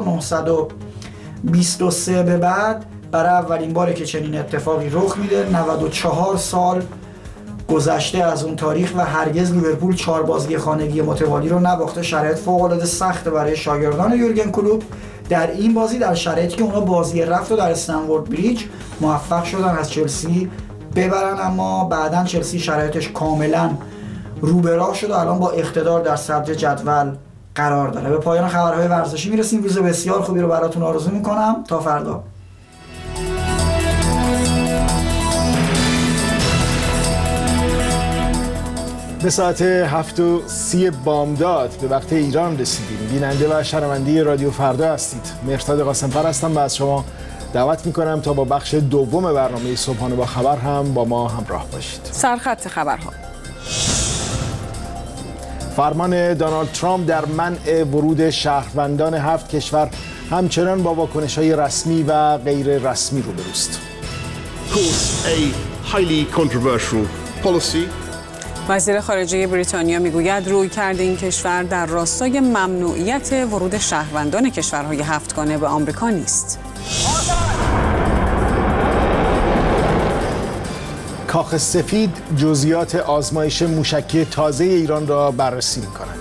1923 به بعد برای اولین باره که چنین اتفاقی رخ میده. 94 سال گذشته از اون تاریخ و هرگز لیورپول 4 بازی خانگی متوالی رو نباخته. شرایط فوق‌العاده سخت برای شاگردان یورگن کلوپ در این بازی، در شرایطی که اونا بازی رفت و در استنفورد بریج موفق شدن از چلسی ببرن، اما بعداً چلسی شرایطش کاملا رو به راه شد و الان با اقتدار در صدر جدول قرار داره. به پایان خبرهای ورزشی میرسیم. روز بسیار خوبی رو براتون آرزو میکنم. تا فردا. به ساعت 7:30 بامداد به وقت ایران رسیدیم. بیننده و شنونده رادیو فردا هستید. مهرداد قاسم‌فر هستم و از شما دعوت می‌کنم تا با بخش دوم برنامه صبحانه با خبر هم با ما همراه باشید. سرخط خبرها: فرمان دونالد ترامپ در منع ورود شهروندان 7 کشور همچنان با واکنش‌های رسمی و غیر رسمی روبروست. وزیر خارجه بریتانیا میگوید رویکرد این کشور در راستای ممنوعیت ورود شهروندان کشورهای 7گانه به آمریکا نیست. کاخ سفید جزئیات آزمایش موشکی تازه ایران را بررسی می‌کند.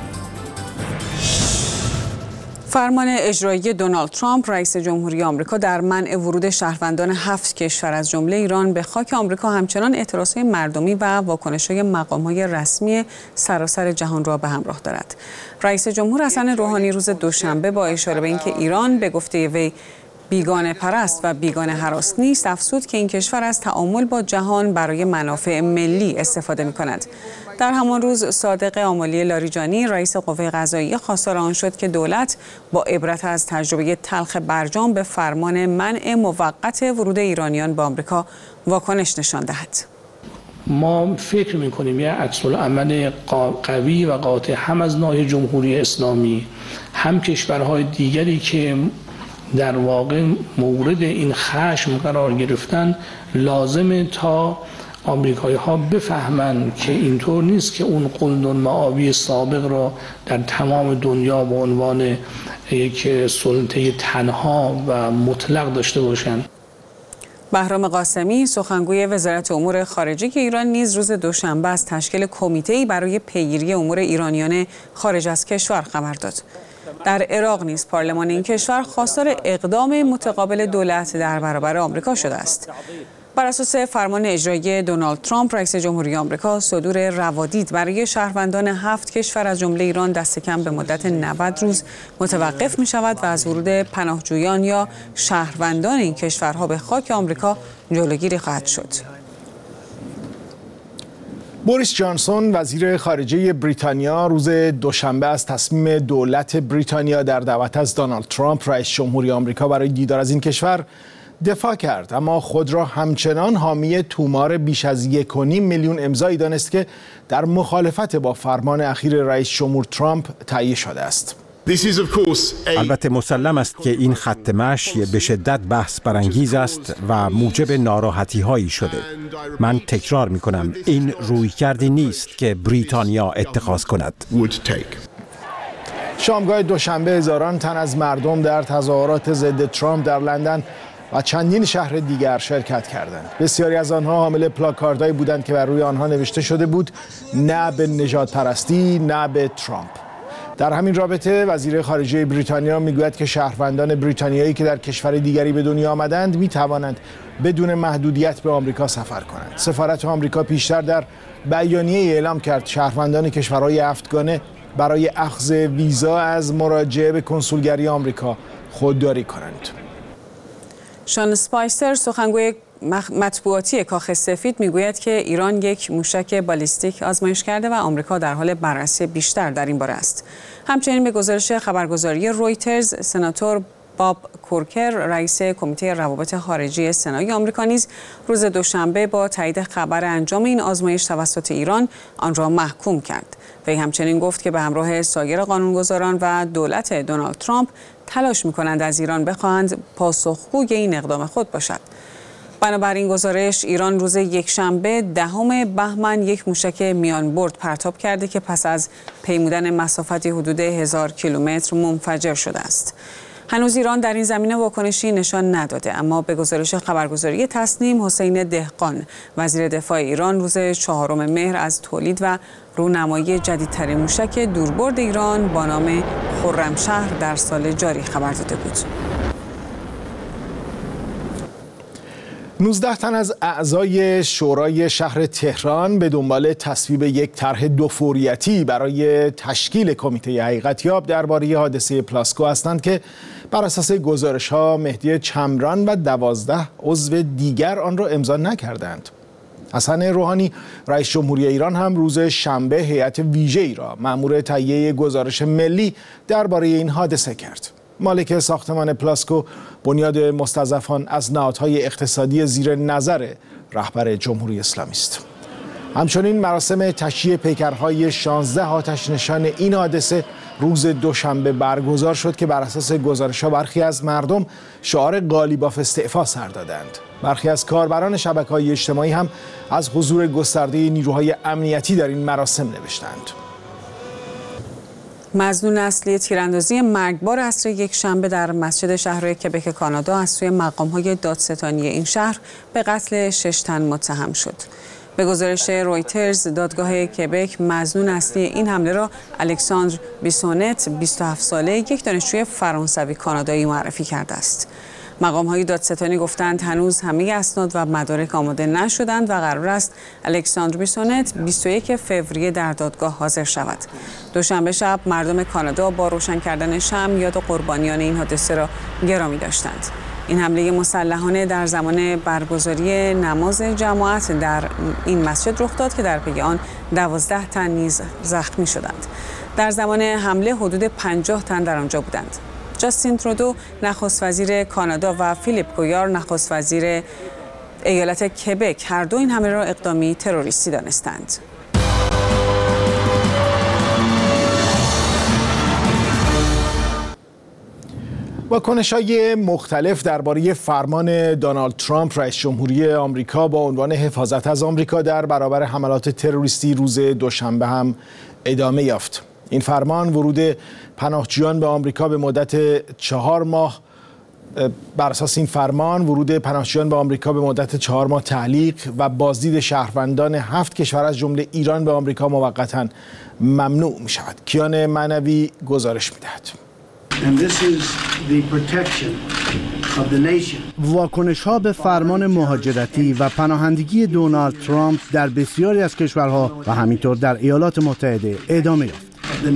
فرمان اجرایی دونالد ترامپ رئیس جمهوری آمریکا در منع ورود شهروندان 7 کشور از جمله ایران به خاک آمریکا همچنان اعتراضهای مردمی و واکنش‌های مقام‌های رسمی سراسر جهان را به همراه دارد. رئیس جمهور حسن روحانی روز دوشنبه با اشاره به اینکه ایران به گفته وی بیگانه پرست و بیگانه هراس نیست، افزود که این کشور از تعامل با جهان برای منافع ملی استفاده می‌کند. در همان روز صادق آملی لاریجانی رئیس قوه قضاییه خواستار آن شد که دولت با عبرت از تجربه تلخ برجام به فرمان منع موقت ورود ایرانیان به آمریکا واکنش نشان دهد. ما فکر می‌کنیم یه عکس‌العمل قوی و قاطع هم از ناحیه جمهوری اسلامی هم کشورهای دیگری که در واقع مورد این خشم قرار گرفتن لازمه تا آمریکایی ها بفهمند که اینطور نیست که اون قلدن معاوی سابق را در تمام دنیا به عنوان یک سلطه تنها و مطلق داشته باشند. بهرام قاسمی سخنگوی وزارت امور خارجه ایران نیز روز دوشنبه از تشکیل کمیته‌ای برای پیگیری امور ایرانیان خارج از کشور خبر داد. در عراق نیز پارلمان این کشور خواستار اقدام متقابل دولت در برابر آمریکا شده است. بر اساس فرمان اجرایی دونالد ترامپ رئیس جمهوری آمریکا، صدور روادید برای شهروندان 7 کشور از جمله ایران دست کم به مدت 90 روز متوقف می شود و از ورود پناهجویان یا شهروندان این کشورها به خاک آمریکا جلوگیری خواهد شد. بوریس جانسون وزیر خارجه بریتانیا روز دوشنبه از تصمیم دولت بریتانیا در دعوت از دونالد ترامپ رئیس جمهوری آمریکا برای دیدار از این کشور دفاع کرد، اما خود را همچنان حامی تومار بیش از 1.5 میلیون امضایی دانست که در مخالفت با فرمان اخیر رئیس جمهور ترامپ تهیه شده است. البته مسلم است که این خط مشی به شدت بحث برانگیز است و موجب ناراحتی هایی شده. من تکرار می کنم این رویکردی نیست که بریتانیا اتخاذ کند. شامگاه دوشنبه هزاران تن از مردم در تظاهرات ضد ترامپ در لندن و چندین شهر دیگر شرکت کردند. بسیاری از آنها حامل پلاکاردهایی بودند که بر روی آنها نوشته شده بود نه به نژاد پرستی، نه به ترامپ. در همین رابطه وزیر خارجه بریتانیا میگوید که شهروندان بریتانیایی که در کشور دیگری به دنیا آمدند می توانند بدون محدودیت به آمریکا سفر کنند. سفارت آمریکا پیشتر در بیانیه اعلام کرد شهروندان کشورهای 7گانه برای اخذ ویزا از مراجعه به کنسولگری آمریکا خودداری کنند. شان اسپایسر سخنگوی مطبوعاتی کاخ سفید میگوید که ایران یک موشک بالیستیک آزمایش کرده و آمریکا در حال بررسی بیشتر در این باره است. همچنین به گزارش خبرگزاری رویترز، سناتور باب کورکر رئیس کمیته روابط خارجی سنای آمریکا نیز روز دوشنبه با تایید خبر انجام این آزمایش توسط ایران آن را محکوم کرد. وی همچنین گفت که به همراه سایر قانونگذاران و دولت دونالد ترامپ تلاش می‌کنند از ایران بخواهند پاسخگوی این اقدام خود باشد. بنابراین گزارش ایران روز یکشنبه 10 بهمن یک موشک میان برد پرتاب کرده که پس از پیمودن مسافتی حدود 1000 کیلومتر منفجر شده است. هنوز ایران در این زمینه واکنشی نشان نداده، اما به گزارش خبرگزاری تصنیم حسین دهقان وزیر دفاع ایران روز 4 مهر از تولید و رونمایی جدیدترین موشک دوربرد ایران با نام خرمشهر در سال جاری خبر داده بود. 19 تن از اعضای شورای شهر تهران به دنبال تصویب یک طرح دوفوریتی برای تشکیل کمیته حقیقتیاب درباره حادثه پلاسکو هستند که بر اساس گزارش‌ها مهدی چمران و 12 عضو دیگر آن را امضا نکردند. حسن روحانی رئیس جمهوری ایران هم روز شنبه هیئت ویژه‌ای را مأمور تهیه گزارش ملی درباره این حادثه کرد. مالک ساختمان پلاسکو بنیاد مستضعفان از نهادهای اقتصادی زیر نظر رهبر جمهوری اسلامی است. همچنین مراسم تشییع پیکرهای 16 آتش نشان این حادثه روز دوشنبه برگزار شد که بر اساس گزارش‌ها برخی از مردم شعار قالیباف استعفا سر دادند. برخی از کاربران شبکه‌های اجتماعی هم از حضور گسترده نیروهای امنیتی در این مراسم نوشتند. مظنون اصلی تیراندازی مرگبار عصر یک شنبه در مسجد شهر کبک کانادا از سوی مقام‌های دادستانی این شهر به قتل 6 تن متهم شد. به گزارش رویترز، دادگاه کبک مظنون اصلی این حمله را الکساندر بیسونت 27 ساله یک دانشجوی فرانسوی کانادایی معرفی کرده است. مقام‌های دادستانی گفتند هنوز همه اسناد و مدارک آماده نشدند و قرار است الکساندر بیسونت 21 فوریه در دادگاه حاضر شود. دوشنبه شب مردم کانادا با روشن کردن شمع یاد قربانیان این حادثه را گرامی داشتند. این حمله مسلحانه در زمان برگزاری نماز جماعت در این مسجد رخ داد که در پی آن 12 تن نیز زخمی شدند. در زمان حمله حدود 50 تن در آنجا بودند. جاستین ترودو نخست وزیر کانادا و فیلیپ گویار نخست وزیر ایالت کبک هر دو این حمله را اقدامی تروریستی دانستند. واکنش‌های مختلف درباره فرمان دونالد ترامپ رئیس جمهوری آمریکا با عنوان حفاظت از آمریکا در برابر حملات تروریستی روز دوشنبه هم ادامه یافت. این فرمان ورود پناهجویان به آمریکا به مدت 4 ماه بر اساس این فرمان ورود پناهجویان به آمریکا به مدت 4 ماه تعلیق و بازدید شهروندان 7 کشور از جمله ایران به آمریکا موقتاً ممنوع می شود. کیان معنوی گزارش می دهد. واکنش‌ها به فرمان مهاجرتی و پناهندگی دونالد ترامپ در بسیاری از کشورها و همینطور در ایالات متحده ادامه یافت.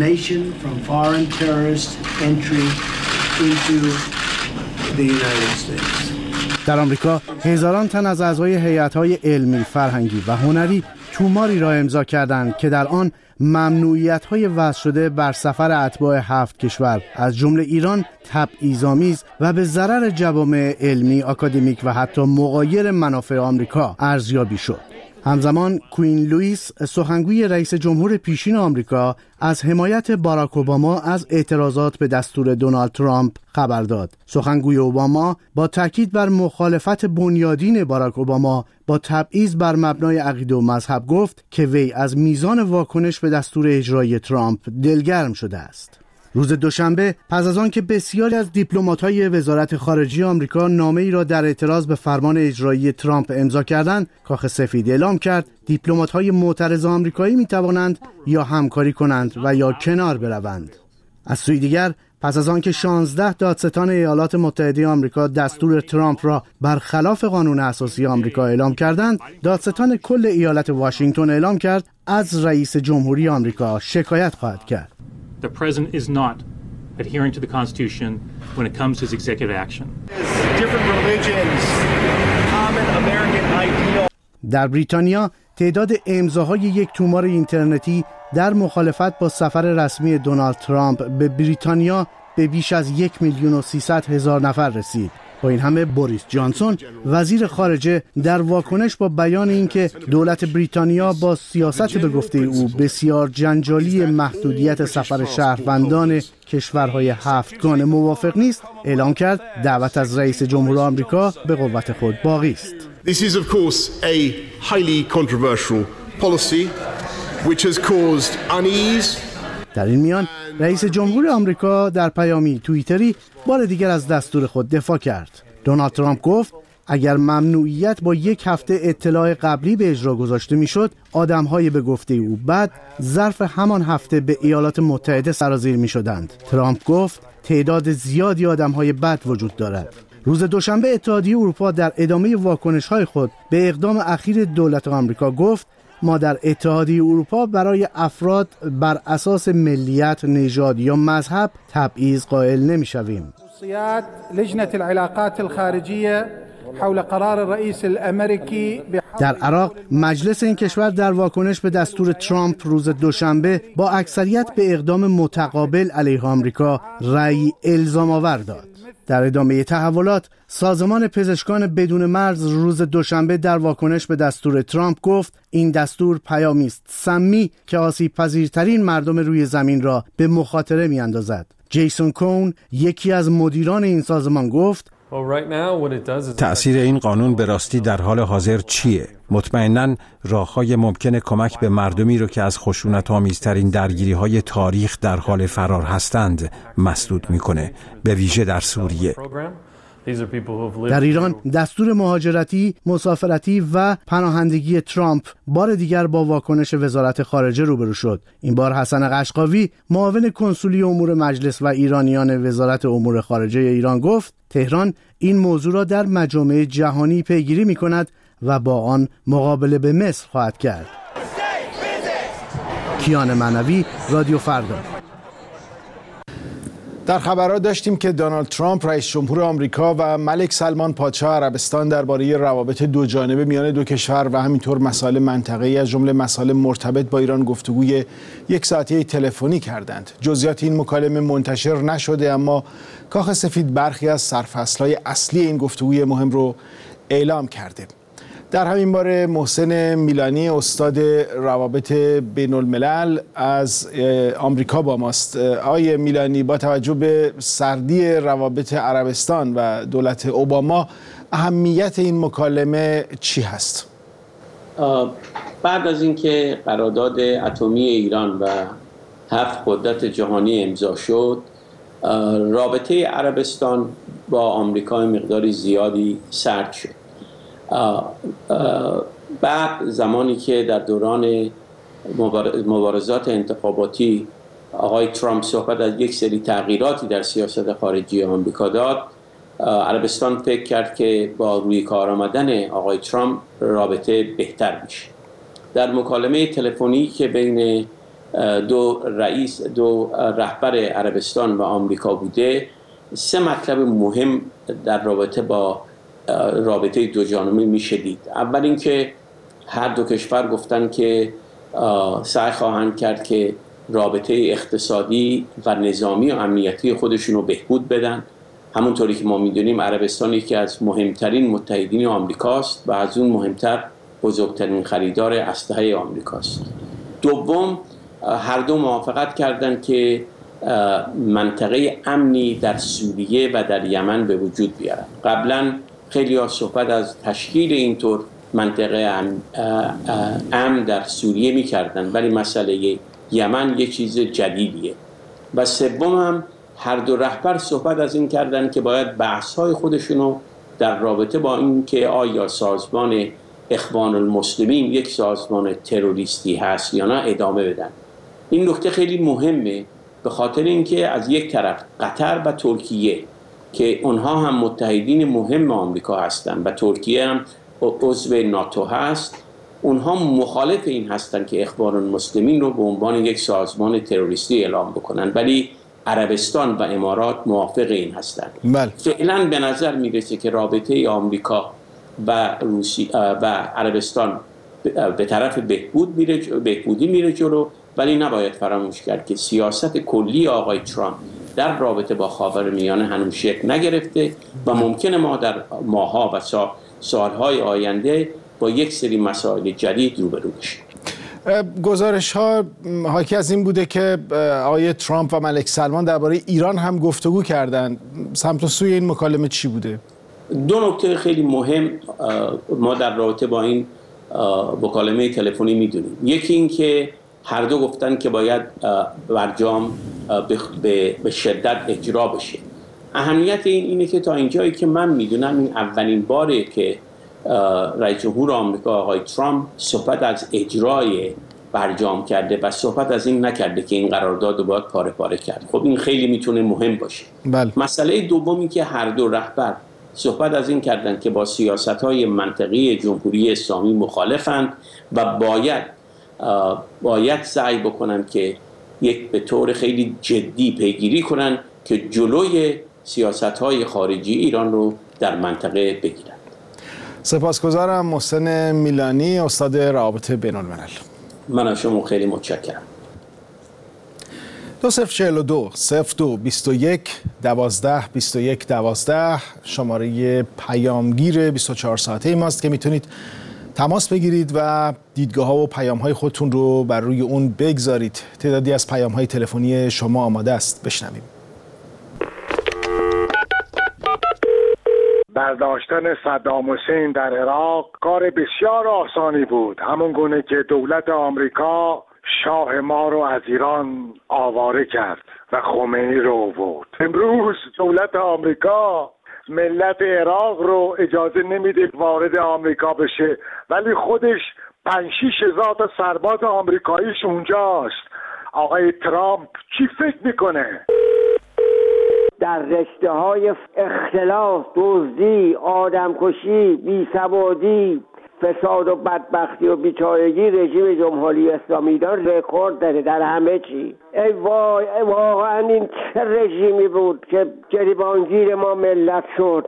در آمریکا هزاران تن از اعضای هیئت‌های علمی، فرهنگی و هنری توماری را امضا کردند که در آن ممنوعیت‌های وضع شده بر سفر اتباع 7 کشور از جمله ایران تبعیض‌آمیز و به ضرر جوامع علمی، آکادمیک و حتی مغایر منافع آمریکا ارزیابی شد. همزمان کوین لوئیس سخنگوی رئیس جمهور پیشین آمریکا از حمایت باراک اوباما از اعتراضات به دستور دونالد ترامپ خبر داد. سخنگوی اوباما با تاکید بر مخالفت بنیادین باراک اوباما با تبعیض بر مبنای عقیده و مذهب گفت که وی از میزان واکنش به دستور اجرایی ترامپ دلگرم شده است. روز دوشنبه پس از آن که بسیاری از دیپلمات‌های وزارت خارجه آمریکا نامه‌ای را در اعتراض به فرمان اجرایی ترامپ امضا کردند، کاخ سفید اعلام کرد دیپلمات‌های معترض آمریکایی می‌توانند یا همکاری کنند و یا کنار بروند. از سوی دیگر پس از آن که 16 دادستان ایالات متحده آمریکا دستور ترامپ را برخلاف قانون اساسی آمریکا اعلام کردند، دادستان کل ایالت واشنگتن اعلام کرد از رئیس جمهوری آمریکا شکایت خواهد کرد. The president is not adhering to the Constitution when it comes to his executive action. در بریتانیا تعداد امضاهای یک تومار اینترنتی در مخالفت با سفر رسمی دونالد ترامپ به بریتانیا به بیش از 1,300,000 نفر رسید. با این همه بوریس جانسون وزیر خارجه در واکنش با بیان اینکه دولت بریتانیا با سیاست به گفته او بسیار جنجالی محدودیت سفر شهروندان کشورهای هفتگانه موافق نیست، اعلام کرد دعوت از رئیس جمهور آمریکا به قوت خود باقی است. This is of course a highly controversial policy which has caused unease. در این میان رئیس جمهور آمریکا در پیامی توییتری بار دیگر از دستور خود دفاع کرد. دونالد ترامپ گفت اگر ممنوعیت با 1 هفته اطلاع قبلی به اجرا گذاشته میشد، آدم‌های به گفته او بعد ظرف همان هفته به ایالات متحده سرازیر میشدند. ترامپ گفت تعداد زیادی آدم‌های بد وجود دارد. روز دوشنبه اتحادیه اروپا در ادامه واکنش‌های خود به اقدام اخیر دولت آمریکا گفت ما در اتحادیه اروپا برای افراد بر اساس ملیت، نژاد یا مذهب تبعیض قائل نمی‌شویم. لجنة العلاقات الخارجية حول قرار الرئيس الأمريكي در عراق مجلس این کشور در واکنش به دستور ترامپ روز دوشنبه با اکثریت به اقدام متقابل علیه آمریکا رأی الزام آور داد. در ادامه تحولات سازمان پزشکان بدون مرز روز دوشنبه در واکنش به دستور ترامپ گفت این دستور پیامی است سمی که آسیب پذیرترین مردم روی زمین را به مخاطره می‌اندازد. جیسون کون یکی از مدیران این سازمان گفت تأثیر این قانون به راستی در حال حاضر چیه؟ مطمئناً راه‌های ممکن کمک به مردمی رو که از خشونت‌آمیزترین درگیری‌های تاریخ در حال فرار هستند مسدود می‌کنه، به ویژه در سوریه. در ایران دستور مهاجرتی، مسافرتی و پناهندگی ترامپ بار دیگر با واکنش وزارت خارجه روبرو شد. این بار حسن قشقاوی، معاون کنسولی امور مجلس و ایرانیان وزارت امور خارجه ایران گفت تهران این موضوع را در مجامع جهانی پیگیری می‌کند و با آن مقابله به مصر خواهد کرد. کیان معنوی، رادیو فردا. در خبرات داشتیم که دونالد ترامپ رئیس جمهور آمریکا و ملک سلمان پادشاه عربستان درباره روابط دوجانبه میان دو کشور و همینطور مسائل منطقه‌ای از جمله مسائل مرتبط با ایران گفتگوی یک ساعته تلفنی کردند. جزئیات این مکالمه منتشر نشده، اما کاخ سفید برخی از سرفصل‌های اصلی این گفتگوی مهم رو اعلام کرده. در همین باره محسن میلانی، استاد روابط بین الملل از آمریکا با ماست. آقای میلانی، با توجه به سردی روابط عربستان و دولت اوباما اهمیت این مکالمه چی هست؟ بعد از اینکه قرارداد اتمی ایران و 7 قدرت جهانی امضا شد، رابطه عربستان با آمریکا مقداری زیادی سرد شد. بعد زمانی که در دوران مبارزات انتخاباتی آقای ترامپ صحبت از یک سری تغییراتی در سیاست خارجی آمریکا داد، عربستان فکر کرد که با روی کار آمدن آقای ترامپ رابطه بهتر میشه. در مکالمه تلفنی که بین دو رهبر عربستان و آمریکا بوده، 3 مطلب مهم در رابطه دو جانبه میشه دید. اول اینکه هر دو کشور گفتن که سعی خواهند کرد که رابطه اقتصادی و نظامی و امنیتی خودشون رو بهبود بدن. همونطوری که ما میدونیم عربستان یکی از مهمترین متحدین آمریکاست و از اون مهمتر بزرگترین خریدار اسلحه آمریکاست. دوم، هر دو موافقت کردند که منطقه امنی در سوریه و در یمن به وجود بیارن. قبلا خیلی ها صحبت از تشکیل اینطور منطقه امن در سوریه می‌کردن، ولی مسئله یمن یک چیز جدیدیه. و سوم هم هر دو رهبر صحبت از این کردن که باید بحث‌های خودشونو در رابطه با این که آیا سازمان اخوان المسلمین یک سازمان تروریستی هست یا نه ادامه بدن. این نکته خیلی مهمه، به خاطر اینکه از یک طرف قطر و ترکیه که اونها هم متحدین مهم آمریکا هستند و ترکیه هم عضو ناتو هست، اونها مخالف این هستند که اخوان المسلمین رو به عنوان یک سازمان تروریستی اعلام بکنن، ولی عربستان و امارات موافق این هستند. فعلا به نظر میرسه که رابطه آمریکا و عربستان به طرف بهبودی میره جلو، ولی نباید فراموش کرد که سیاست کلی آقای ترامپ در رابطه با خاورمیانه هنوز شکل نگرفته و ممکنه ما در ماه‌ها و سال‌های آینده با یک سری مسائل جدید روبرو بشیم. گزارش‌ها حاکی از این بوده که آقای ترامپ و ملک سلمان درباره ایران هم گفتگو کردند. سمت و سوی این مکالمه چی بوده؟ 2 نکته خیلی مهم ما در رابطه با این مکالمه تلفنی می‌دونیم. یکی این که هر دو گفتن که باید برجام به شدت اجرا بشه. اهمیت اینه که تا اینجایی که من میدونم این اولین باره که رئیس جمهور آمریکا آقای ترامپ صحبت از اجرای برجام کرده و صحبت از این نکرده که این قرارداد رو باید پاره پاره کرد. خب این خیلی میتونه مهم باشه. مسئله دومی که هر دو رهبر صحبت از این کردن که با سیاست‌های منطقی جمهوری اسلامی مخالفند و باید سعی بکنن که به طور خیلی جدی پیگیری کنن که جلوی سیاست‌های خارجی ایران رو در منطقه بگیرن. سپاسگزارم. محسن میلانی، استاد روابط بین الملل. من از شما خیلی متشکرم. 2042 02 21 12 21 12 شماره پیامگیر 24 ساعته ماست که میتونید تماس بگیرید و دیدگاه ها و پیام های خودتون رو بر روی اون بگذارید. تعدادی از پیام های تلفنی شما آماده است، بشنویم. برداشتن صدام حسین در عراق کار بسیار آسانی بود، همون گونه که دولت آمریکا شاه ما رو از ایران آواره کرد و خمینی رو آورد. امروز دولت آمریکا ملت عراق رو اجازه نمیده وارد آمریکا بشه، ولی خودش 5-6 هزار تا سرباز آمریکاییش اونجاست. آقای ترامپ چی فکر میکنه؟ در رشته‌های اختلاف، دزدی، آدمکشی، بیسوادی، فساد و بدبختی و بیچارگی رژیم جمهوری اسلامی ایران رکورد داره در همه چی. ای وای، واقعا این چه رژیمی بود که گریبانگیر ما ملت شد.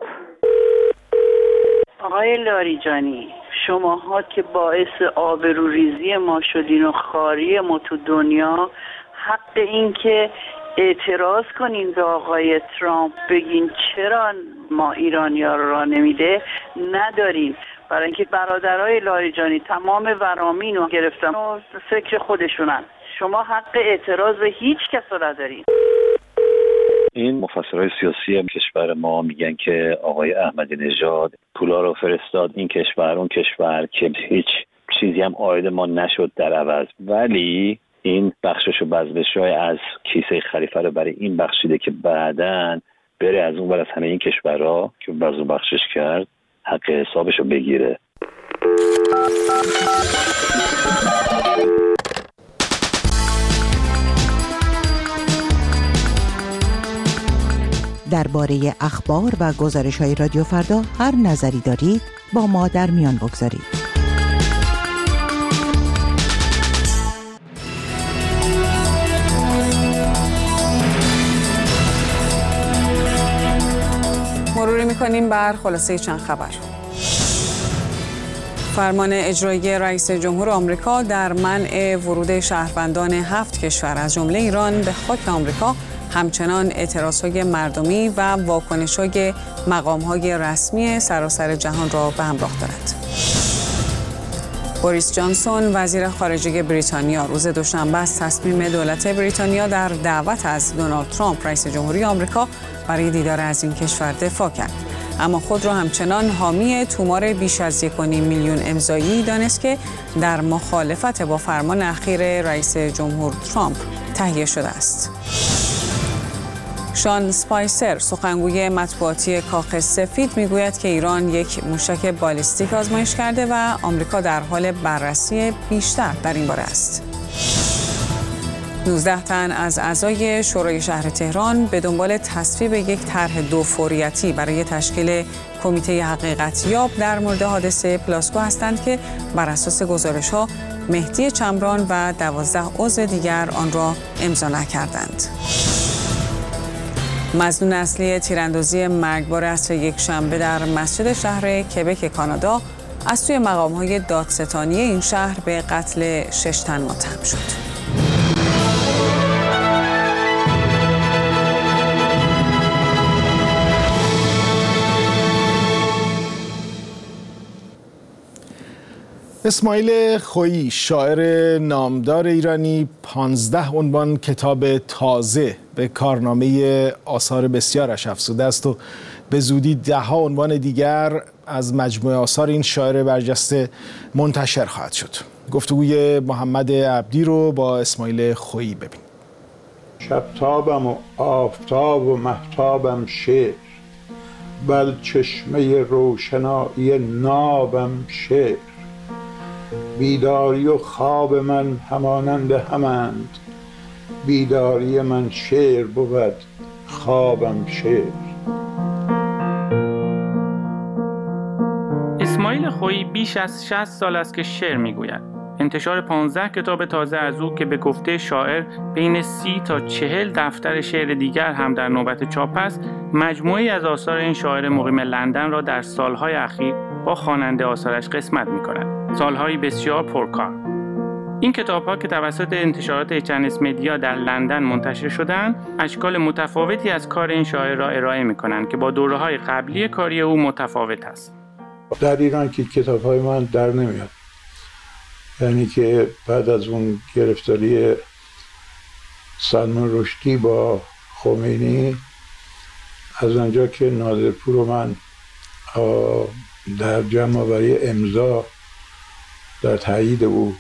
آقای لاریجانی، شماها که باعث آبروریزی ما شدین و خاری ما تو دنیا، حق این که اعتراض کنین به آقای ترامپ بگین چرا ما ایرانی‌ها را نمیده ندارین. برای اینکه برادرای لاریجانی تمام ورامین رو گرفتن و فکر خودشونن. شما حق اعتراض به هیچ کس رو ندارین. این مفسرهای سیاسی کشور ما میگن که آقای احمدی نژاد پولا رو فرستاد این کشور اون کشور که هیچ چیزی هم عاید ما نشد در عوض، ولی این بخشش و بذلش از کیسه خلیفه رو برای این بخشیده که بعداً بره از اون ور از همه این کشورها که بذل و بخشش کرد حق حسابش رو بگیره. درباره اخبار و گزارش‌های رادیو فردا هر نظری دارید با ما در میان بگذارید. مروری می‌کنیم بر خلاصه چند خبر. فرمان اجرایی رئیس جمهور آمریکا در منع ورود شهروندان 7 کشور از جمله ایران به خاک آمریکا همچنان اعتراضهای مردمی و واکنش‌های مقام‌های رسمی سراسر جهان را به همراه دارد. بوریس جانسون وزیر خارجه بریتانیا روز دوشنبه از تصمیم دولت بریتانیا در دعوت از دونالد ترامپ رئیس جمهوری آمریکا برای دیدار از این کشور دفاع کرد، اما خود را همچنان حامی تومار بیش از 1.5 میلیون امضایی دانست که در مخالفت با فرمان اخیر رئیس جمهور ترامپ تهیه شده است. شان اسپایسر سخنگوی مطبوعاتی کاخ سفید میگوید که ایران یک موشک بالستیک آزمایش کرده و آمریکا در حال بررسی بیشتر در این باره است. 19 تن از اعضای شورای شهر تهران به دنبال تصویب یک طرح 2 فوریتی برای تشکیل کمیته حقیقتیاب در مورد حادثه پلاسکو هستند که بر اساس گزارش‌ها مهدی چمران و 12 عضو دیگر آن را امضا نکردند. مظنون اصلی تیراندازی مرگبار عصر یکشنبه در مسجد شهر کبک کانادا از سوی مقام‌های دادستانی این شهر به قتل 6 تن متهم شد. اسماعیل خویی شاعر نامدار ایرانی 15 عنوان کتاب تازه به کارنامه آثار بسیارش افزوده است و به زودی 10 عنوان دیگر از مجموعه آثار این شاعر برجسته منتشر خواهد شد. گفتگوی محمد عبدی رو با اسماعیل خویی ببین. شبتابم و آفتاب و مهتابم شعر، بل چشمه روشنایی نابم شعر. بیداری و خواب من همانند همند، بیداری من شعر بود خوابم شعر. اسماعیل خویی بیش از 60 سال است که شعر میگوید. انتشار 15 کتاب تازه از او که به گفته شاعر بین 30 تا 40 دفتر شعر دیگر هم در نوبت چاپ است، مجموعه‌ای از آثار این شاعر مقیم لندن را در سالهای اخیر با خواننده آثارش قسمت می‌کند. سال‌های بسیار پرکار. این کتاب‌ها که توسط انتشارات اچ&اس مدیا در لندن منتشر شدند، اشکال متفاوتی از کار این شاعر را ارائه می‌کنند که با دوره‌های قبلی کاری او متفاوت است. در ایران که کتاب‌های من در نمیاد، یعنی که بعد از اون گرفتاری سلمان رشدی با خمینی، از آنجا که نادرپور و من در جمع‌آوری امضا در تایید او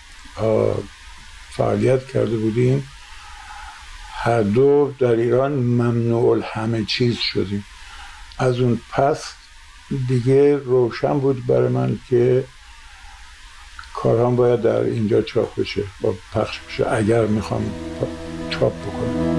فعالیت کرده بودیم، هر دو در ایران ممنوع همه چیز شدیم. از اون پس دیگه روشن بود برای من که کارام باید در اینجا چاپ بشه و پخش بشه اگر میخوام چاپ بکنم.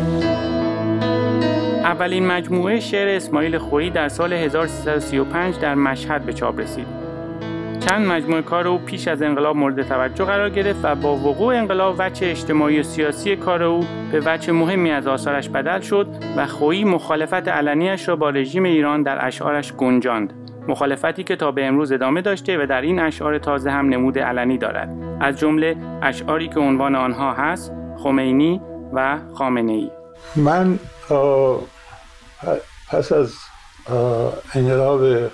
اولین مجموعه شعر اسماعیل خویی در سال 1335 در مشهد به چاپ رسید. چند مجموعه کار او پیش از انقلاب مورد توجه قرار گرفت و با وقوع انقلاب وجه اجتماعی و سیاسی کار او به وجه مهمی از آثارش بدل شد و خویی مخالفت علنیش را با رژیم ایران در اشعارش گنجاند. مخالفتی که تا به امروز ادامه داشته و در این اشعار تازه هم نمود علنی دارد. از جمله اشعاری که عنوان آنها هست خمینی و خامنه‌ای. من پس از انقلاب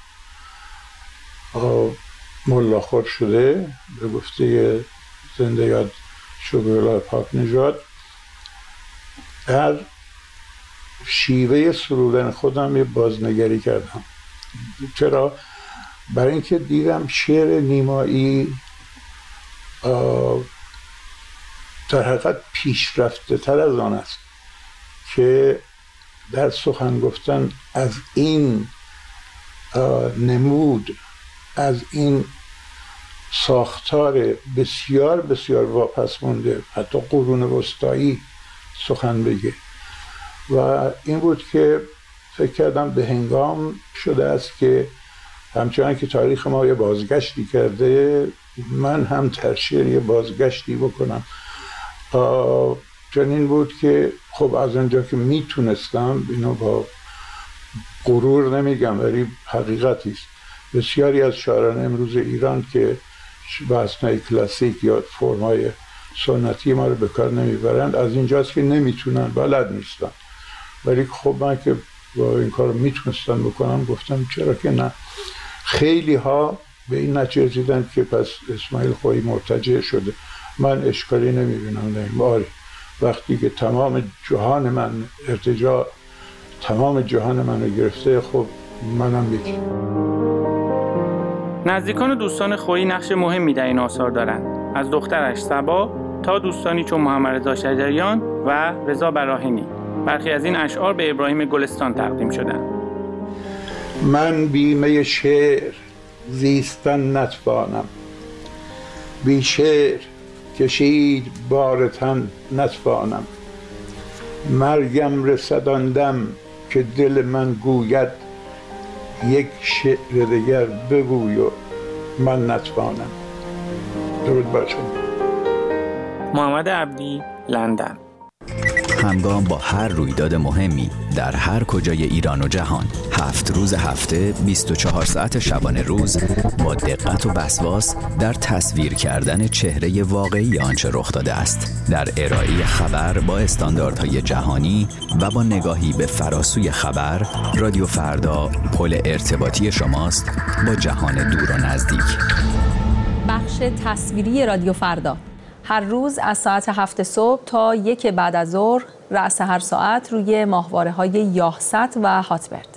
ملا خور شده، به گفته زنده یاد شکرالله پاک نژاد، در شیوه سرودن خودم یه بازنگری کردم. چرا؟ برای اینکه دیدم شعر نیمایی در حقیقت پیشرفته تر از آن است که در سخن گفتن از این نمود، از این ساختار بسیار بسیار واپس مونده، حتی قرون وسطایی سخن بگه. و این بود که فکر کردم به هنگام شده است که همچنان که تاریخ ما یه بازگشتی کرده، من هم در شعر یه بازگشتی بکنم. چنین بود که خب از اونجا که میتونستم، اینو با غرور نمیگم ولی حقیقتی است، بسیاری از شاعران امروز ایران که وزنهای کلاسیک یا فرمای سنتی ما رو به کار نمیبرند، از اینجاست که نمیتونن، بلد نیستن. ولی خب من که با این کار میتونستم بکنم، گفتم چرا که نه. خیلی ها به این نتیجه رسیدن که پس اسماعیل خویی مرتجع شده. من اشکالی نمیبینم. آره، وقتی که تمام جهان من ارتجاع، تمام جهان من رو گرفته، خب منم یکی. نزدیکان و دوستان خویی نقش مهمی در این آثار دارند، از دخترش صبا تا دوستانی چون محمد رضا شجریان و رضا براهینی. برخی از این اشعار به ابراهیم گلستان تقدیم شدند. من بیمه شعر زیستن نتوانم، بی شعر کشید بار تن نتوانم. مرگم رسد آن دم که دل من گوید، یک شعر دیگر بگوی و من نتوانم. درود بر شما. محمد عبدی، لندن. همگام با هر رویداد مهمی در هر کجای ایران و جهان، 7 روز هفته 24 ساعت شبانه روز با دقت و وسواس در تصویر کردن چهره واقعی آنچه رخ داده است، در ارائه خبر با استانداردهای جهانی و با نگاهی به فراسوی خبر. رادیو فردا پل ارتباطی شماست با جهان دور و نزدیک. بخش تصویری رادیو فردا هر روز از ساعت 7 صبح تا 1 بعد از ظهر، رأس هر ساعت روی ماهواره‌های یاهست و هاتبرد.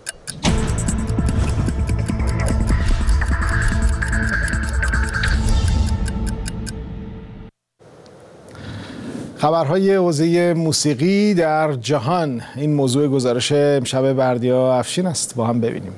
خبرهای حوزه موسیقی در جهان، این موضوع گزارش امشب بردیا افشین است. با هم ببینیم.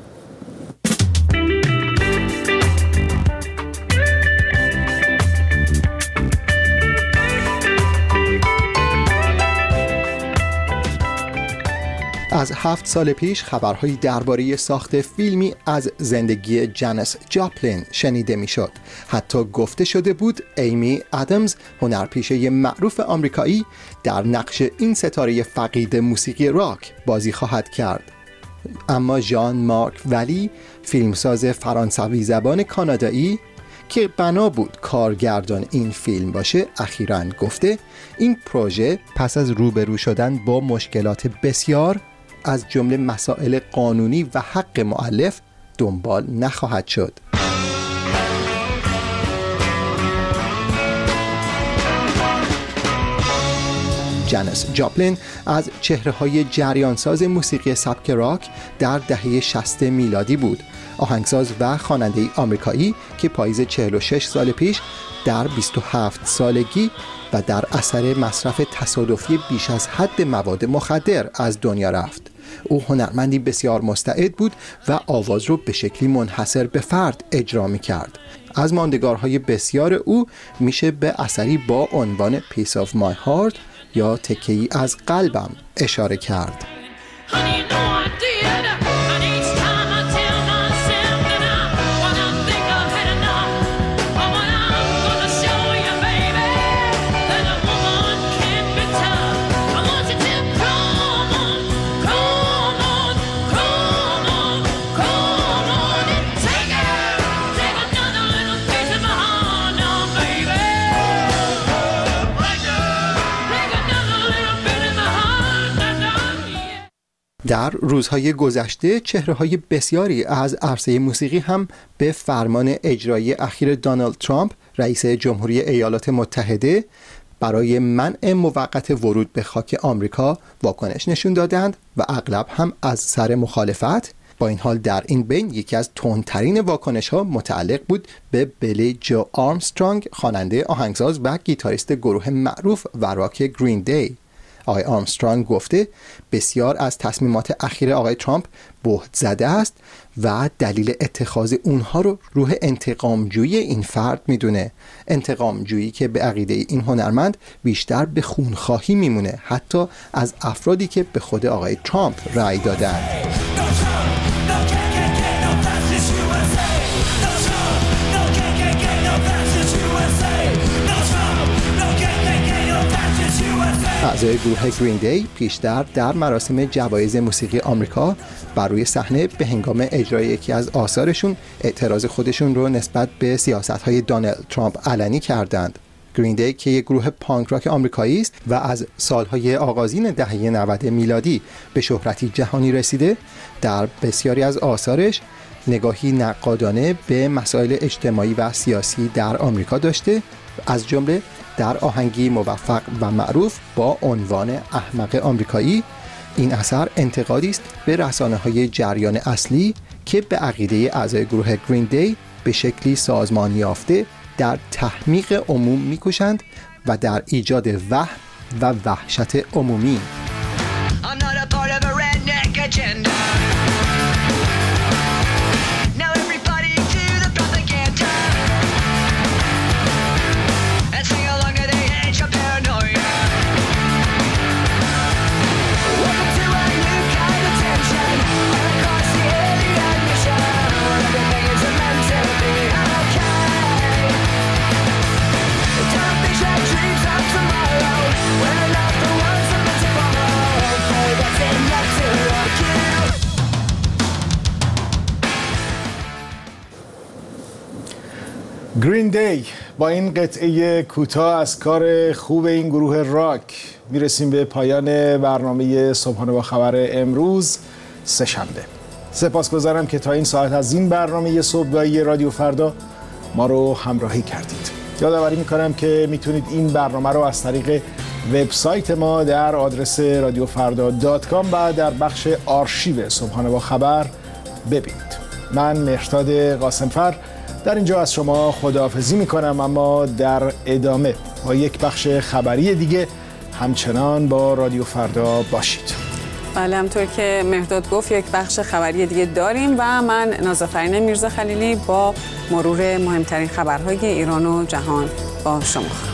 از 7 سال پیش خبرهایی درباره ساخت فیلمی از زندگی جانس جاپلین شنیده میشد. حتی گفته شده بود ایمی ادمز، هنرپیشه معروف آمریکایی، در نقش این ستاره فقید موسیقی راک بازی خواهد کرد. اما ژان مارک ولی، فیلمساز فرانسوی زبان کانادایی که بنا بود کارگردان این فیلم باشه، اخیراً گفته این پروژه پس از روبرو شدن با مشکلات بسیار از جمله مسائل قانونی و حق مؤلف دنبال نخواهد شد. جانس جاپلین از چهره‌های جریانساز موسیقی سبک راک در دهه 60 میلادی بود. آهنگساز و خواننده آمریکایی که پاییز 46 سال پیش در 27 سالگی و در اثر مصرف تصادفی بیش از حد مواد مخدر از دنیا رفت. او هنرمندی بسیار مستعد بود و آواز رو به شکلی منحصر به فرد اجرا می‌کرد. از ماندگارهای بسیار او میشه به اثری با عنوان Piece of My Heart یا تکه‌ای از قلبم اشاره کرد. در روزهای گذشته چهره‌های بسیاری از عرصه موسیقی هم به فرمان اجرایی اخیر دونالد ترامپ رئیس جمهوری ایالات متحده برای منع موقت ورود به خاک آمریکا واکنش نشون دادند و اغلب هم از سر مخالفت. با این حال در این بین یکی از تندترین واکنش‌ها متعلق بود به بیلی جو آرمسترانگ، خواننده، آهنگساز و گیتاریست گروه معروف و راک گرین دی. آقای آرمسترانگ گفته بسیار از تصمیمات اخیر آقای ترامپ بهت زده است و دلیل اتخاذ اونها رو روح انتقامجویی این فرد میدونه. انتقامجویی که به عقیده این هنرمند بیشتر به خونخواهی میمونه، حتی از افرادی که به خود آقای ترامپ رأی دادند. اعضای گروه گرین دی پیشتر در مراسم جوایز موسیقی آمریکا بر روی صحنه به هنگام اجرای یکی از آثارشون اعتراض خودشون رو نسبت به سیاست‌های دونالد ترامپ علنی کردند. گرین دی که یک گروه پانک راک آمریکایی است و از سالهای آغازین دهه 90 میلادی به شهرتی جهانی رسیده، در بسیاری از آثارش نگاهی نقادانه به مسائل اجتماعی و سیاسی در آمریکا داشته، از جمله در آهنگی موفق و معروف با عنوان احمق آمریکایی. این اثر انتقادی است به رسانه‌های جریان اصلی که به عقیده اعضای گروه گرین دی به شکلی سازمانی یافته در تحمیق عموم می‌کوشند و در ایجاد وهم و وحشت عمومی. گرین دی با این قطعه کوتاه از کار خوب این گروه راک میرسیم به پایان برنامه صبحانه با خبر امروز سه‌شنبه. سپاسگزارم که تا این ساعت از این برنامه صبحگاهی رادیو فردا ما رو همراهی کردید. یادآوری میکنم که میتونید این برنامه رو از طریق وبسایت ما در آدرس radiofrda.com و در بخش آرشیو صبحانه با خبر ببینید. من مهرداد قاسمفر در اینجا از شما خداحافظی میکنم، اما در ادامه با یک بخش خبری دیگه همچنان با رادیو فردا باشید. بله، همطور که مهرداد گفت یک بخش خبری دیگه داریم و من نازافرین میرزا خلیلی با مرور مهمترین خبرهای ایران و جهان با شما.